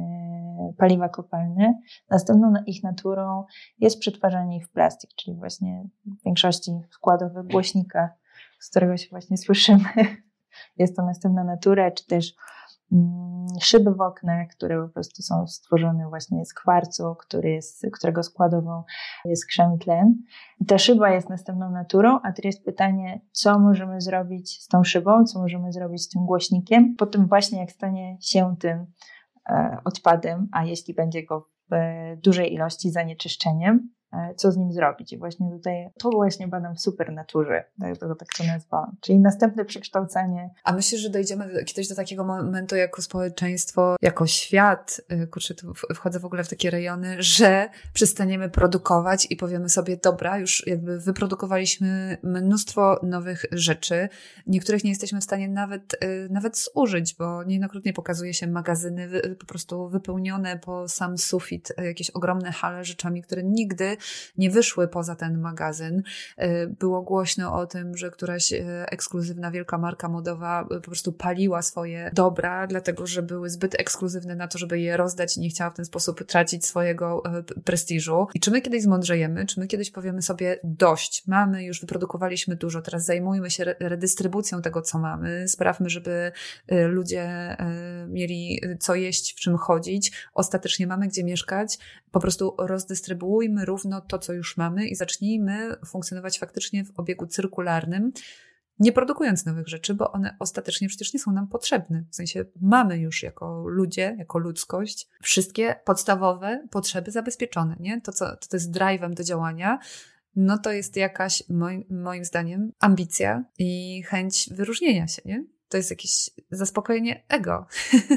paliwa kopalne, następną ich naturą jest przetwarzanie ich w plastik, czyli właśnie w większości składowych głośnika, z którego się właśnie słyszymy. Jest to następna natura, czy też szyby w oknach, które po prostu są stworzone właśnie z kwarcu, którego składową jest krzem i tlen. I ta szyba jest następną naturą, a teraz jest pytanie, co możemy zrobić z tą szybą, co możemy zrobić z tym głośnikiem, po tym właśnie jak stanie się tym odpadem, a jeśli będzie go w dużej ilości zanieczyszczeniem, co z nim zrobić. I właśnie tutaj to właśnie badam w supernaturze, tak to nazwałam. Czyli następne przekształcenie. A myślisz, że dojdziemy kiedyś do takiego momentu jako społeczeństwo, jako świat, tu wchodzę w ogóle w takie rejony, że przestaniemy produkować i powiemy sobie, dobra, już jakby wyprodukowaliśmy mnóstwo nowych rzeczy, niektórych nie jesteśmy w stanie nawet zużyć, bo niejednokrotnie pokazuje się magazyny po prostu wypełnione po sam sufit, jakieś ogromne hale rzeczami, które nigdy nie wyszły poza ten magazyn. Było głośno o tym, że któraś ekskluzywna wielka marka modowa po prostu paliła swoje dobra, dlatego że były zbyt ekskluzywne na to, żeby je rozdać i nie chciała w ten sposób tracić swojego prestiżu. I czy my kiedyś zmądrzejemy? Czy my kiedyś powiemy sobie dość, już wyprodukowaliśmy dużo, teraz zajmujmy się redystrybucją tego, co mamy, sprawmy, żeby ludzie mieli co jeść, w czym chodzić, ostatecznie mamy gdzie mieszkać, po prostu rozdystrybuujmy równo to, co już mamy i zacznijmy funkcjonować faktycznie w obiegu cyrkularnym, nie produkując nowych rzeczy, bo one ostatecznie przecież nie są nam potrzebne. W sensie mamy już jako ludzie, jako ludzkość wszystkie podstawowe potrzeby zabezpieczone, nie? To, co to jest drive'em do działania, no to jest jakaś, moim zdaniem, ambicja i chęć wyróżnienia się, nie? To jest jakieś zaspokojenie ego.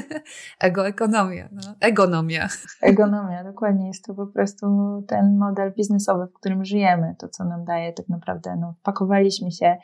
Egoekonomia. Egonomia. Egonomia, dokładnie. Jest to po prostu ten model biznesowy, w którym żyjemy. To, co nam daje tak naprawdę, wpakowaliśmy się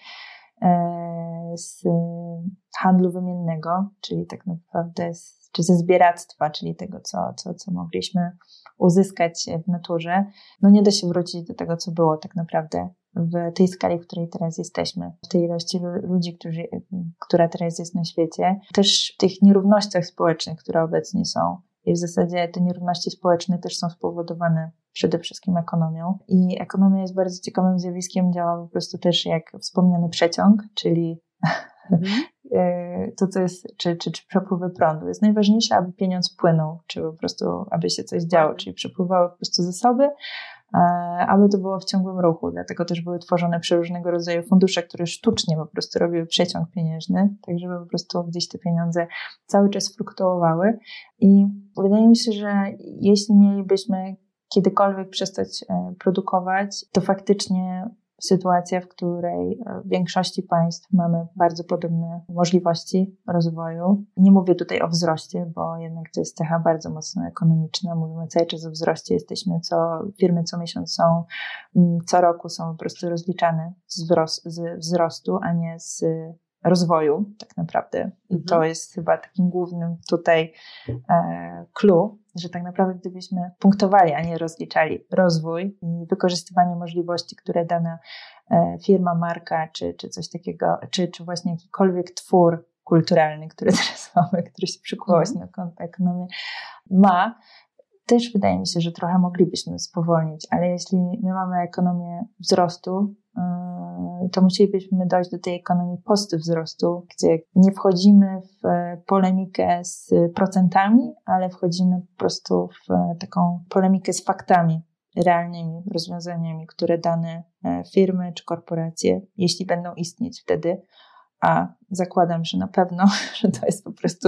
z handlu wymiennego, czyli tak naprawdę czy ze zbieractwa, czyli tego, co mogliśmy uzyskać w naturze. Nie da się wrócić do tego, co było tak naprawdę w tej skali, w której teraz jesteśmy, w tej ilości ludzi, która teraz jest na świecie, też w tych nierównościach społecznych, które obecnie są. I w zasadzie te nierówności społeczne też są spowodowane przede wszystkim ekonomią. I ekonomia jest bardzo ciekawym zjawiskiem, działa po prostu też jak wspomniany przeciąg, czyli to, co jest, czy przepływy prądu. Jest najważniejsze, aby pieniądz płynął, czy po prostu, aby się coś działo, czyli przepływały po prostu zasoby, aby to było w ciągłym ruchu. Dlatego też były tworzone przeróżnego rodzaju fundusze, które sztucznie po prostu robiły przeciąg pieniężny, tak żeby po prostu gdzieś te pieniądze cały czas fluktuowały. I wydaje mi się, że jeśli mielibyśmy kiedykolwiek przestać produkować, to faktycznie sytuacja, w której w większości państw mamy bardzo podobne możliwości rozwoju. Nie mówię tutaj o wzroście, bo jednak to jest cecha bardzo mocno ekonomiczna. Mówimy cały czas o wzroście. Firmy co miesiąc są, co roku są po prostu rozliczane z wzrostu, a nie z rozwoju tak naprawdę. I to jest chyba takim głównym tutaj clue, że tak naprawdę gdybyśmy punktowali, a nie rozliczali rozwój i wykorzystywanie możliwości, które dana firma, marka, czy coś takiego, czy właśnie jakikolwiek twór kulturalny, który teraz mamy, który się przykuł właśnie na ekonomię, ma, też wydaje mi się, że trochę moglibyśmy spowolnić, ale jeśli my mamy ekonomię wzrostu, to musielibyśmy dojść do tej ekonomii postwzrostu, gdzie nie wchodzimy w polemikę z procentami, ale wchodzimy po prostu w taką polemikę z faktami, realnymi rozwiązaniami, które dane firmy czy korporacje, jeśli będą istnieć wtedy, a zakładam, że na pewno, że to jest po prostu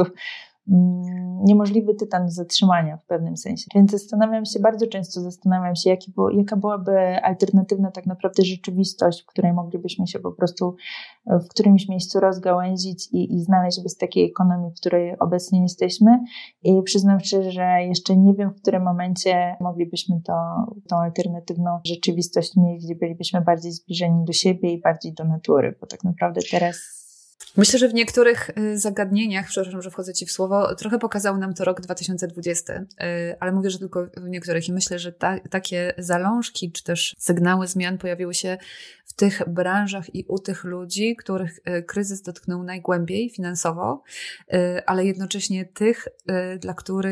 niemożliwy tytan do zatrzymania w pewnym sensie. Więc bardzo często zastanawiam się, jaka byłaby alternatywna tak naprawdę rzeczywistość, w której moglibyśmy się po prostu w którymś miejscu rozgałęzić i znaleźć bez takiej ekonomii, w której obecnie jesteśmy. I przyznam szczerze, że jeszcze nie wiem, w którym momencie moglibyśmy tą alternatywną rzeczywistość mieć, gdzie bylibyśmy bardziej zbliżeni do siebie i bardziej do natury, bo tak naprawdę teraz myślę, że w niektórych zagadnieniach, przepraszam, że wchodzę Ci w słowo, trochę pokazał nam to rok 2020, ale mówię, że tylko w niektórych i myślę, że takie zalążki czy też sygnały zmian pojawiły się w tych branżach i u tych ludzi, których kryzys dotknął najgłębiej finansowo, ale jednocześnie tych, dla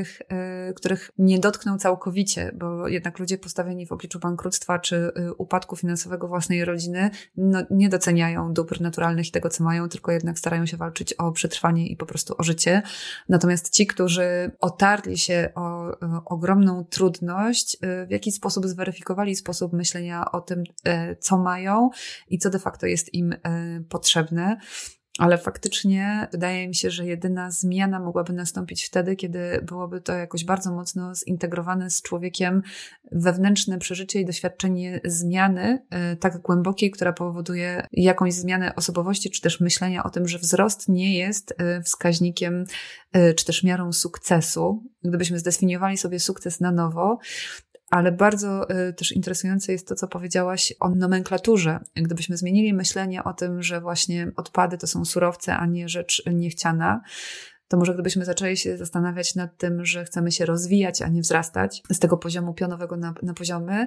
których nie dotknął całkowicie, bo jednak ludzie postawieni w obliczu bankructwa czy upadku finansowego własnej rodziny nie doceniają dóbr naturalnych i tego, co mają, tylko jednak starają się walczyć o przetrwanie i po prostu o życie. Natomiast ci, którzy otarli się o ogromną trudność, w jakiś sposób zweryfikowali sposób myślenia o tym, co mają i co de facto jest im potrzebne. Ale faktycznie wydaje mi się, że jedyna zmiana mogłaby nastąpić wtedy, kiedy byłoby to jakoś bardzo mocno zintegrowane z człowiekiem wewnętrzne przeżycie i doświadczenie zmiany tak głębokiej, która powoduje jakąś zmianę osobowości, czy też myślenia o tym, że wzrost nie jest wskaźnikiem, czy też miarą sukcesu. Gdybyśmy zdefiniowali sobie sukces na nowo, ale bardzo też interesujące jest to, co powiedziałaś o nomenklaturze. Gdybyśmy zmienili myślenie o tym, że właśnie odpady to są surowce, a nie rzecz niechciana, to może gdybyśmy zaczęli się zastanawiać nad tym, że chcemy się rozwijać, a nie wzrastać z tego poziomu pionowego na poziomy,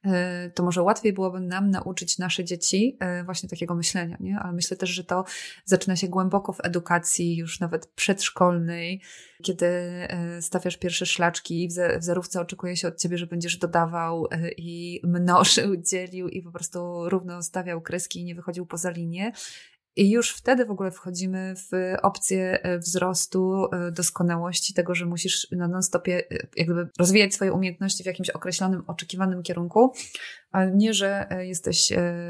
to może łatwiej byłoby nam nauczyć nasze dzieci właśnie takiego myślenia, nie? Ale myślę też, że to zaczyna się głęboko w edukacji, już nawet przedszkolnej, kiedy stawiasz pierwsze szlaczki i w zerówce oczekuje się od ciebie, że będziesz dodawał i mnożył, dzielił i po prostu równo stawiał kreski i nie wychodził poza linię. I już wtedy w ogóle wchodzimy w opcję wzrostu, doskonałości, tego, że musisz na non-stopie jakby rozwijać swoje umiejętności w jakimś określonym, oczekiwanym kierunku, a nie, że jesteś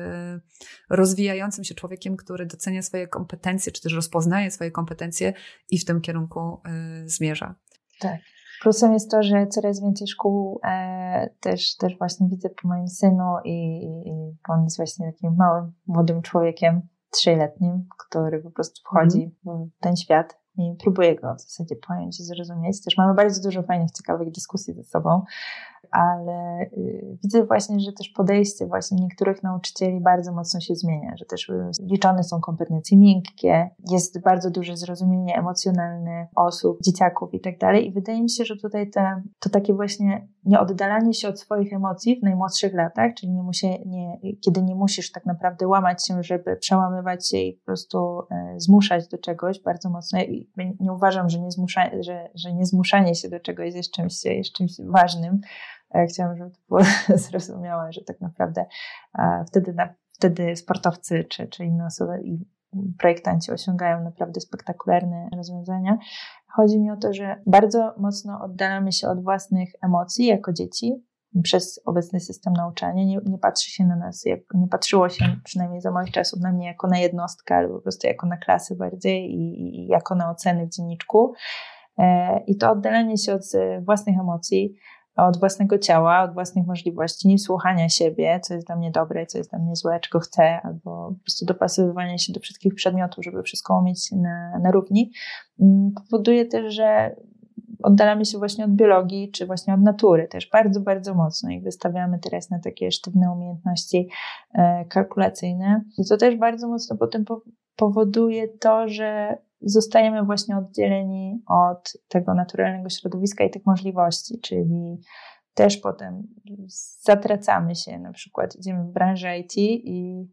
rozwijającym się człowiekiem, który docenia swoje kompetencje, czy też rozpoznaje swoje kompetencje i w tym kierunku zmierza. Tak. Plusem jest to, że coraz więcej szkół też właśnie widzę po moim synu i on jest właśnie takim małym, młodym człowiekiem, 3-letnim, który po prostu wchodzi w ten świat i próbuje go w zasadzie pojąć i zrozumieć. Też mamy bardzo dużo fajnych, ciekawych dyskusji ze sobą, ale widzę właśnie, że też podejście właśnie niektórych nauczycieli bardzo mocno się zmienia, że też liczone są kompetencje miękkie, jest bardzo duże zrozumienie emocjonalne osób, dzieciaków i tak dalej i wydaje mi się, że tutaj to takie właśnie nieoddalanie się od swoich emocji w najmłodszych latach, czyli kiedy nie musisz tak naprawdę łamać się, żeby przełamywać się i po prostu zmuszać do czegoś bardzo mocno. I nie uważam, że niezmuszanie się do czegoś jest czymś ważnym. Chciałam, żeby to było zrozumiałe, że tak naprawdę wtedy sportowcy czy inne osoby i projektanci osiągają naprawdę spektakularne rozwiązania. Chodzi mi o to, że bardzo mocno oddalamy się od własnych emocji jako dzieci przez obecny system nauczania nie patrzy się na nas, nie patrzyło się przynajmniej za moich czasów na mnie jako na jednostkę, albo po prostu jako na klasy bardziej i jako na oceny w dzienniczku. I to oddalenie się od własnych emocji, od własnego ciała, od własnych możliwości, słuchania siebie, co jest dla mnie dobre, co jest dla mnie złe, czego chcę, albo po prostu dopasowywanie się do wszystkich przedmiotów, żeby wszystko umieć na równi, powoduje też, że oddalamy się właśnie od biologii, czy właśnie od natury też bardzo, bardzo mocno i wystawiamy teraz na takie sztywne umiejętności kalkulacyjne. I to też bardzo mocno potem powoduje to, że zostajemy właśnie oddzieleni od tego naturalnego środowiska i tych możliwości, czyli też potem zatracamy się, na przykład idziemy w branżę IT i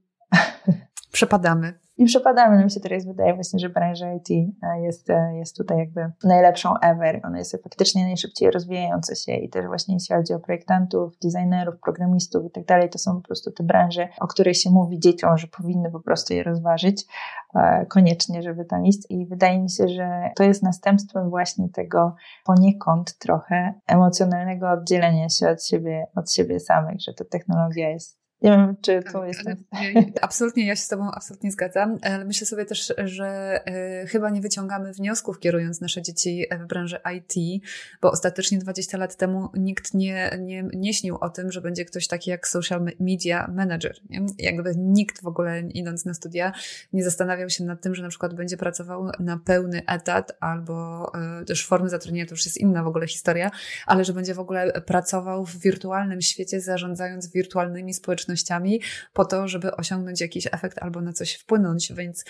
przepadamy. I przepadamy. Nam się teraz wydaje właśnie, że branża IT jest tutaj jakby najlepszą ever. Ona jest faktycznie najszybciej rozwijająca się i też właśnie jeśli chodzi o projektantów, designerów, programistów i tak dalej, to są po prostu te branże, o których się mówi dzieciom, że powinny po prostu je rozważyć koniecznie, żeby tam iść. I wydaje mi się, że to jest następstwem właśnie tego poniekąd trochę emocjonalnego oddzielenia się od siebie samych, że ta technologia jest. Nie wiem, czy to jest... Absolutnie, ja się z Tobą absolutnie zgadzam, ale myślę sobie też, że chyba nie wyciągamy wniosków, kierując nasze dzieci w branży IT, bo ostatecznie 20 lat temu nikt nie śnił o tym, że będzie ktoś taki jak social media manager. Nie? Jakby nikt w ogóle, idąc na studia, nie zastanawiał się nad tym, że na przykład będzie pracował na pełny etat albo też formy zatrudnienia, to już jest inna w ogóle historia, ale że będzie w ogóle pracował w wirtualnym świecie, zarządzając wirtualnymi społecznościami po to, żeby osiągnąć jakiś efekt albo na coś wpłynąć, więc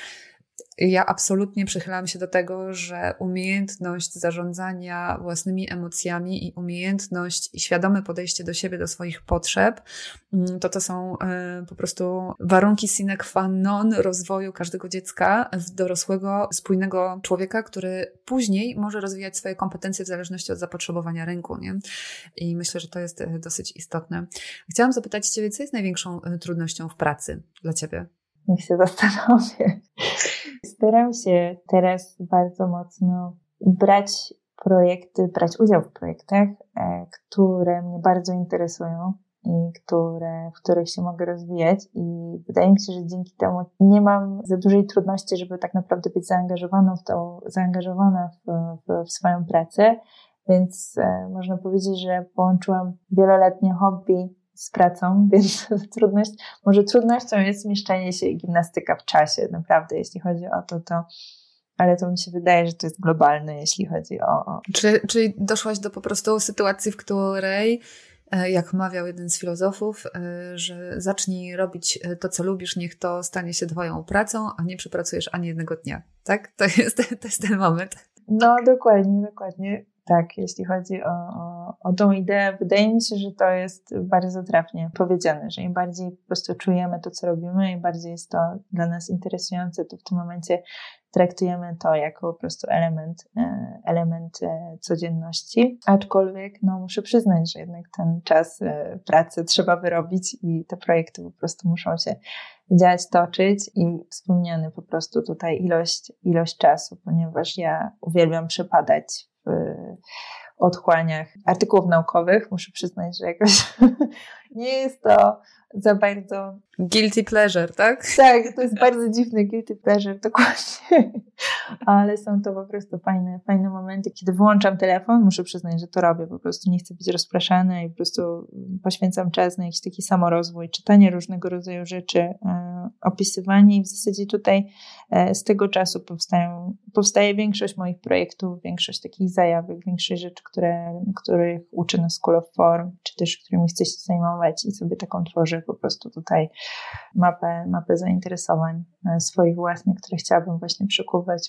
ja absolutnie przychylam się do tego, że umiejętność zarządzania własnymi emocjami i umiejętność i świadome podejście do siebie, do swoich potrzeb, to są po prostu warunki sine qua non rozwoju każdego dziecka w dorosłego, spójnego człowieka, który później może rozwijać swoje kompetencje w zależności od zapotrzebowania rynku, nie? I myślę, że to jest dosyć istotne. Chciałam zapytać Ciebie, co jest największą trudnością w pracy dla Ciebie? Niech się zastanowię. Staram się teraz bardzo mocno brać udział w projektach, które mnie bardzo interesują i w których się mogę rozwijać i wydaje mi się, że dzięki temu nie mam za dużej trudności, żeby tak naprawdę być zaangażowana w swoją pracę, więc można powiedzieć, że połączyłam wieloletnie hobby z pracą, więc trudnością jest zmieszczenie się i gimnastyka w czasie, naprawdę, jeśli chodzi o to, ale to mi się wydaje, że to jest globalne, jeśli chodzi o... Czyli doszłaś do po prostu sytuacji, w której, jak mawiał jeden z filozofów, że zacznij robić to, co lubisz, niech to stanie się twoją pracą, a nie przepracujesz ani jednego dnia, tak? To jest ten moment. No, dokładnie. Tak, jeśli chodzi o tą ideę, wydaje mi się, że to jest bardzo trafnie powiedziane, że im bardziej po prostu czujemy to, co robimy, im bardziej jest to dla nas interesujące, to w tym momencie traktujemy to jako po prostu element codzienności. Aczkolwiek muszę przyznać, że jednak ten czas pracy trzeba wyrobić i te projekty po prostu muszą się dziać, toczyć i wspomniany po prostu tutaj ilość czasu, ponieważ ja uwielbiam przepadać w otchłaniach artykułów naukowych. Muszę przyznać, że jakoś nie jest to za bardzo... Guilty pleasure, tak? Tak, to jest bardzo dziwny guilty pleasure, dokładnie. Ale są to po prostu fajne momenty, kiedy wyłączam telefon, muszę przyznać, że to robię, po prostu nie chcę być rozpraszana i po prostu poświęcam czas na jakiś taki samorozwój, czytanie różnego rodzaju rzeczy, opisywanie i w zasadzie tutaj z tego czasu powstaje większość moich projektów, większość takich zajawek, większość rzeczy, których uczę na School of Form, czy też którymi chcę się zajmować i sobie taką tworzę po prostu tutaj mapę zainteresowań swoich własnych, które chciałabym właśnie przekuwać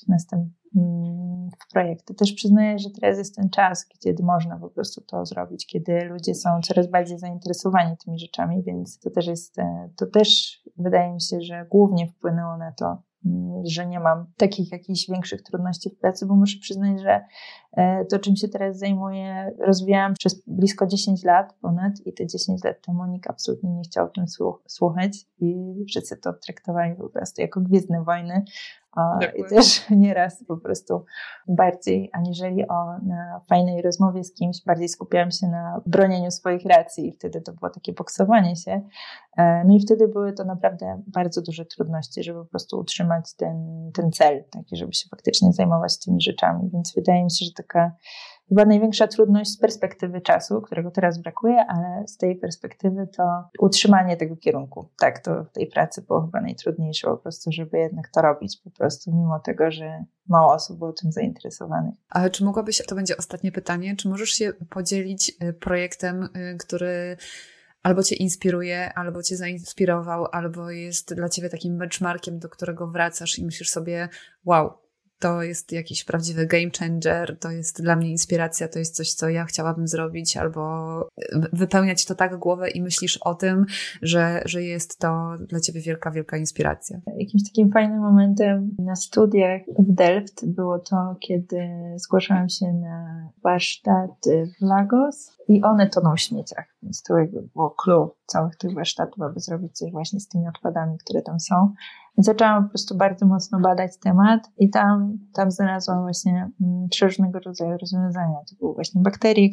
w projekty. Też przyznaję, że teraz jest ten czas, kiedy można po prostu to zrobić, kiedy ludzie są coraz bardziej zainteresowani tymi rzeczami, więc to też wydaje mi się, że głównie wpłynęło na to, że nie mam takich jakichś większych trudności w pracy, bo muszę przyznać, że To, czym się teraz zajmuję, rozwijałam przez blisko 10 lat ponad i te 10 lat temu nikt absolutnie nie chciał o tym słuchać i wszyscy to traktowali po prostu jako Gwiezdne Wojny. I też nieraz po prostu bardziej aniżeli na fajnej rozmowie z kimś, bardziej skupiałam się na bronieniu swoich racji i wtedy to było takie boksowanie się. No i wtedy były to naprawdę bardzo duże trudności, żeby po prostu utrzymać ten cel, taki, żeby się faktycznie zajmować tymi rzeczami, więc wydaje mi się, że taka chyba największa trudność z perspektywy czasu, którego teraz brakuje, ale z tej perspektywy to utrzymanie tego kierunku. Tak, to w tej pracy było chyba najtrudniejsze po prostu, żeby jednak to robić po prostu, mimo tego, że mało osób było tym zainteresowanych. Ale czy mogłabyś, to będzie ostatnie pytanie, czy możesz się podzielić projektem, który albo cię inspiruje, albo cię zainspirował, albo jest dla ciebie takim benchmarkiem, do którego wracasz i myślisz sobie, wow, to jest jakiś prawdziwy game changer, to jest dla mnie inspiracja, to jest coś, co ja chciałabym zrobić, albo wypełniać to tak głowę i myślisz o tym, że jest to dla ciebie wielka, wielka inspiracja. Jakimś takim fajnym momentem na studiach w Delft było to, kiedy zgłaszałam się na warsztat w Lagos i one toną w śmieciach, więc to jakby było clue całych tych warsztatów, aby zrobić coś właśnie z tymi odpadami, które tam są. Zaczęłam po prostu bardzo mocno badać temat i tam znalazłam właśnie różnego rodzaju rozwiązania. To były właśnie bakterie,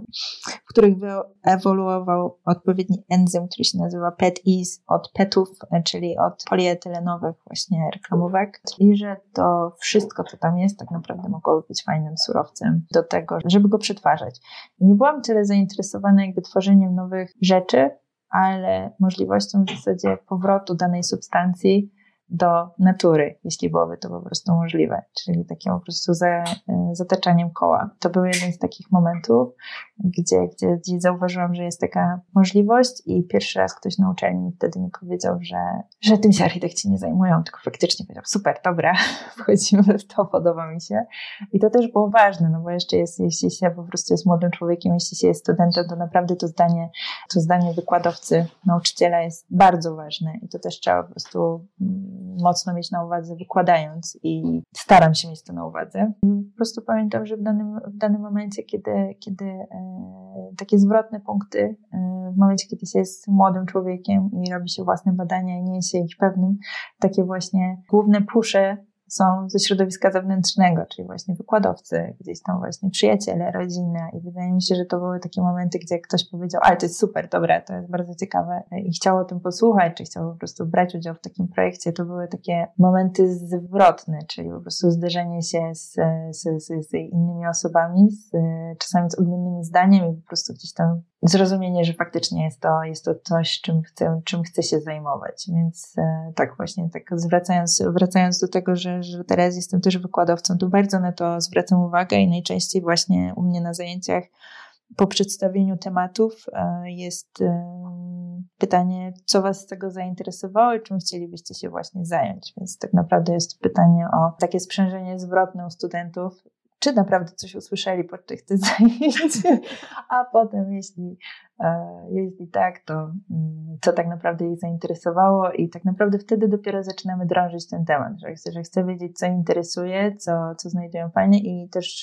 w których wyewoluował odpowiedni enzym, który się nazywa PET-Ease od PET-ów, czyli od polietylenowych właśnie reklamówek. I że to wszystko, co tam jest, tak naprawdę mogło być fajnym surowcem do tego, żeby go przetwarzać. I nie byłam tyle zainteresowana jakby tworzeniem nowych rzeczy, ale możliwością w zasadzie powrotu danej substancji do natury, jeśli byłoby to po prostu możliwe, czyli takim po prostu zataczaniem koła. To był jeden z takich momentów, gdzie zauważyłam, że jest taka możliwość i pierwszy raz ktoś na uczelni mi wtedy mi powiedział, że tym się architekci nie zajmują, tylko faktycznie powiedział, super, dobra, wchodzimy w to, podoba mi się. I to też było ważne, no bo jeszcze jeśli się po prostu jest młodym człowiekiem, jeśli się jest studentem, to naprawdę to zdanie wykładowcy, nauczyciela jest bardzo ważne i to też trzeba po prostu mocno mieć na uwadze wykładając i staram się mieć to na uwadze. Po prostu pamiętam, że w danym momencie, kiedy takie zwrotne punkty, w momencie, kiedy się jest młodym człowiekiem i robi się własne badania i nie jest się ich pewnym, takie właśnie główne pusze są ze środowiska zewnętrznego, czyli właśnie wykładowcy, gdzieś tam właśnie przyjaciele, rodzina i wydaje mi się, że to były takie momenty, gdzie ktoś powiedział, ale to jest super, dobra, to jest bardzo ciekawe i chciał o tym posłuchać, czy chciał po prostu brać udział w takim projekcie, to były takie momenty zwrotne, czyli po prostu zderzenie się z innymi osobami, czasami z odmiennymi zdaniem i po prostu gdzieś tam zrozumienie, że faktycznie jest to coś, czym chcę się zajmować. Więc tak właśnie, tak wracając do tego, że teraz jestem też wykładowcą, to bardzo na to zwracam uwagę i najczęściej właśnie u mnie na zajęciach po przedstawieniu tematów jest pytanie, co was z tego zainteresowało i czym chcielibyście się właśnie zająć. Więc tak naprawdę jest pytanie o takie sprzężenie zwrotne u studentów, czy naprawdę coś usłyszeli podczas tych zajęć, a potem jeśli tak, to co tak naprawdę ich zainteresowało i tak naprawdę wtedy dopiero zaczynamy drążyć ten temat, że chcę wiedzieć, co interesuje, co znajdują fajne i też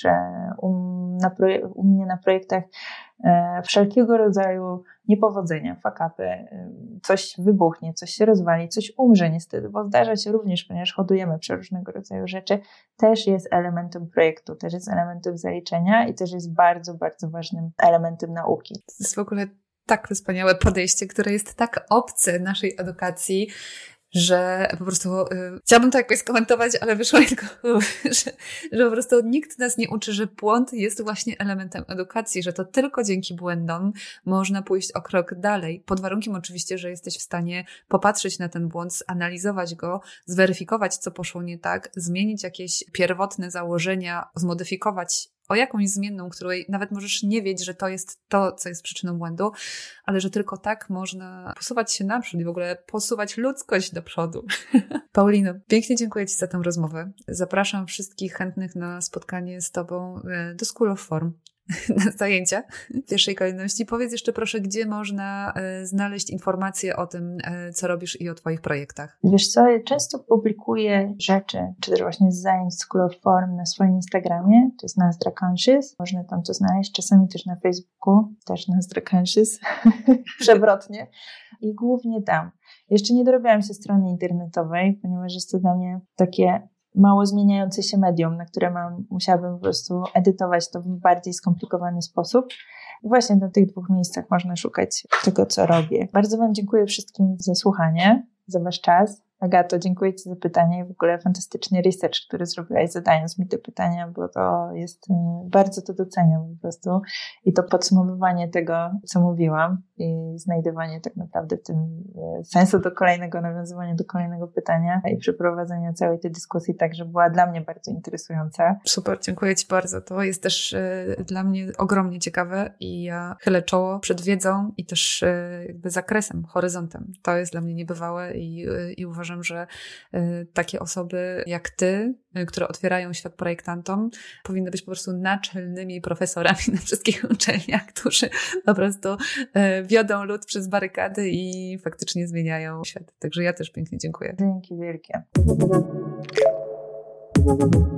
u mnie na projektach wszelkiego rodzaju niepowodzenia, fuck-upy, coś wybuchnie, coś się rozwali, coś umrze niestety, bo zdarza się również, ponieważ hodujemy przeróżnego rodzaju rzeczy, też jest elementem projektu, też jest elementem zaliczenia i też jest bardzo, bardzo ważnym elementem nauki. To jest w ogóle tak wspaniałe podejście, które jest tak obce naszej edukacji, że po prostu chciałabym to jakoś skomentować, ale wyszło mi tylko, że po prostu nikt nas nie uczy, że błąd jest właśnie elementem edukacji, że to tylko dzięki błędom można pójść o krok dalej, pod warunkiem oczywiście, że jesteś w stanie popatrzeć na ten błąd, zanalizować go, zweryfikować, co poszło nie tak, zmienić jakieś pierwotne założenia, zmodyfikować o jakąś zmienną, której nawet możesz nie wiedzieć, że to jest to, co jest przyczyną błędu, ale że tylko tak można posuwać się naprzód i w ogóle posuwać ludzkość do przodu. Paulino, pięknie dziękuję Ci za tę rozmowę. Zapraszam wszystkich chętnych na spotkanie z Tobą do School of Form. na zajęcia w pierwszej kolejności. Powiedz jeszcze proszę, gdzie można znaleźć informacje o tym, co robisz i o Twoich projektach. Wiesz co, ja często publikuję rzeczy, czy też właśnie z zajęć School of Form na swoim Instagramie, to jest Nazdra Conscious, można tam to znaleźć, czasami też na Facebooku, też Nazdra Conscious, przewrotnie i głównie tam. Jeszcze nie dorobiłam się strony internetowej, ponieważ jest to dla mnie takie mało zmieniające się medium, na które musiałabym po prostu edytować to w bardziej skomplikowany sposób. I właśnie na tych 2 miejscach można szukać tego, co robię. Bardzo Wam dziękuję wszystkim za słuchanie, za Wasz czas. Agato, dziękuję Ci za pytanie i w ogóle fantastyczny research, który zrobiłaś, zadając mi te pytania, bo to jest, bardzo to doceniam po prostu i to podsumowywanie tego, co mówiłam i znajdywanie tak naprawdę w tym sensu do kolejnego, nawiązywania do kolejnego pytania i przeprowadzenia całej tej dyskusji, także była dla mnie bardzo interesująca. Super, dziękuję Ci bardzo. To jest też dla mnie ogromnie ciekawe i ja chylę czoło przed wiedzą i też jakby zakresem, horyzontem. To jest dla mnie niebywałe i uważam, że takie osoby jak Ty, które otwierają świat projektantom, powinny być po prostu naczelnymi profesorami na wszystkich uczelniach, którzy po prostu wiodą lud przez barykady i faktycznie zmieniają świat. Także ja też pięknie dziękuję. Dzięki wielkie.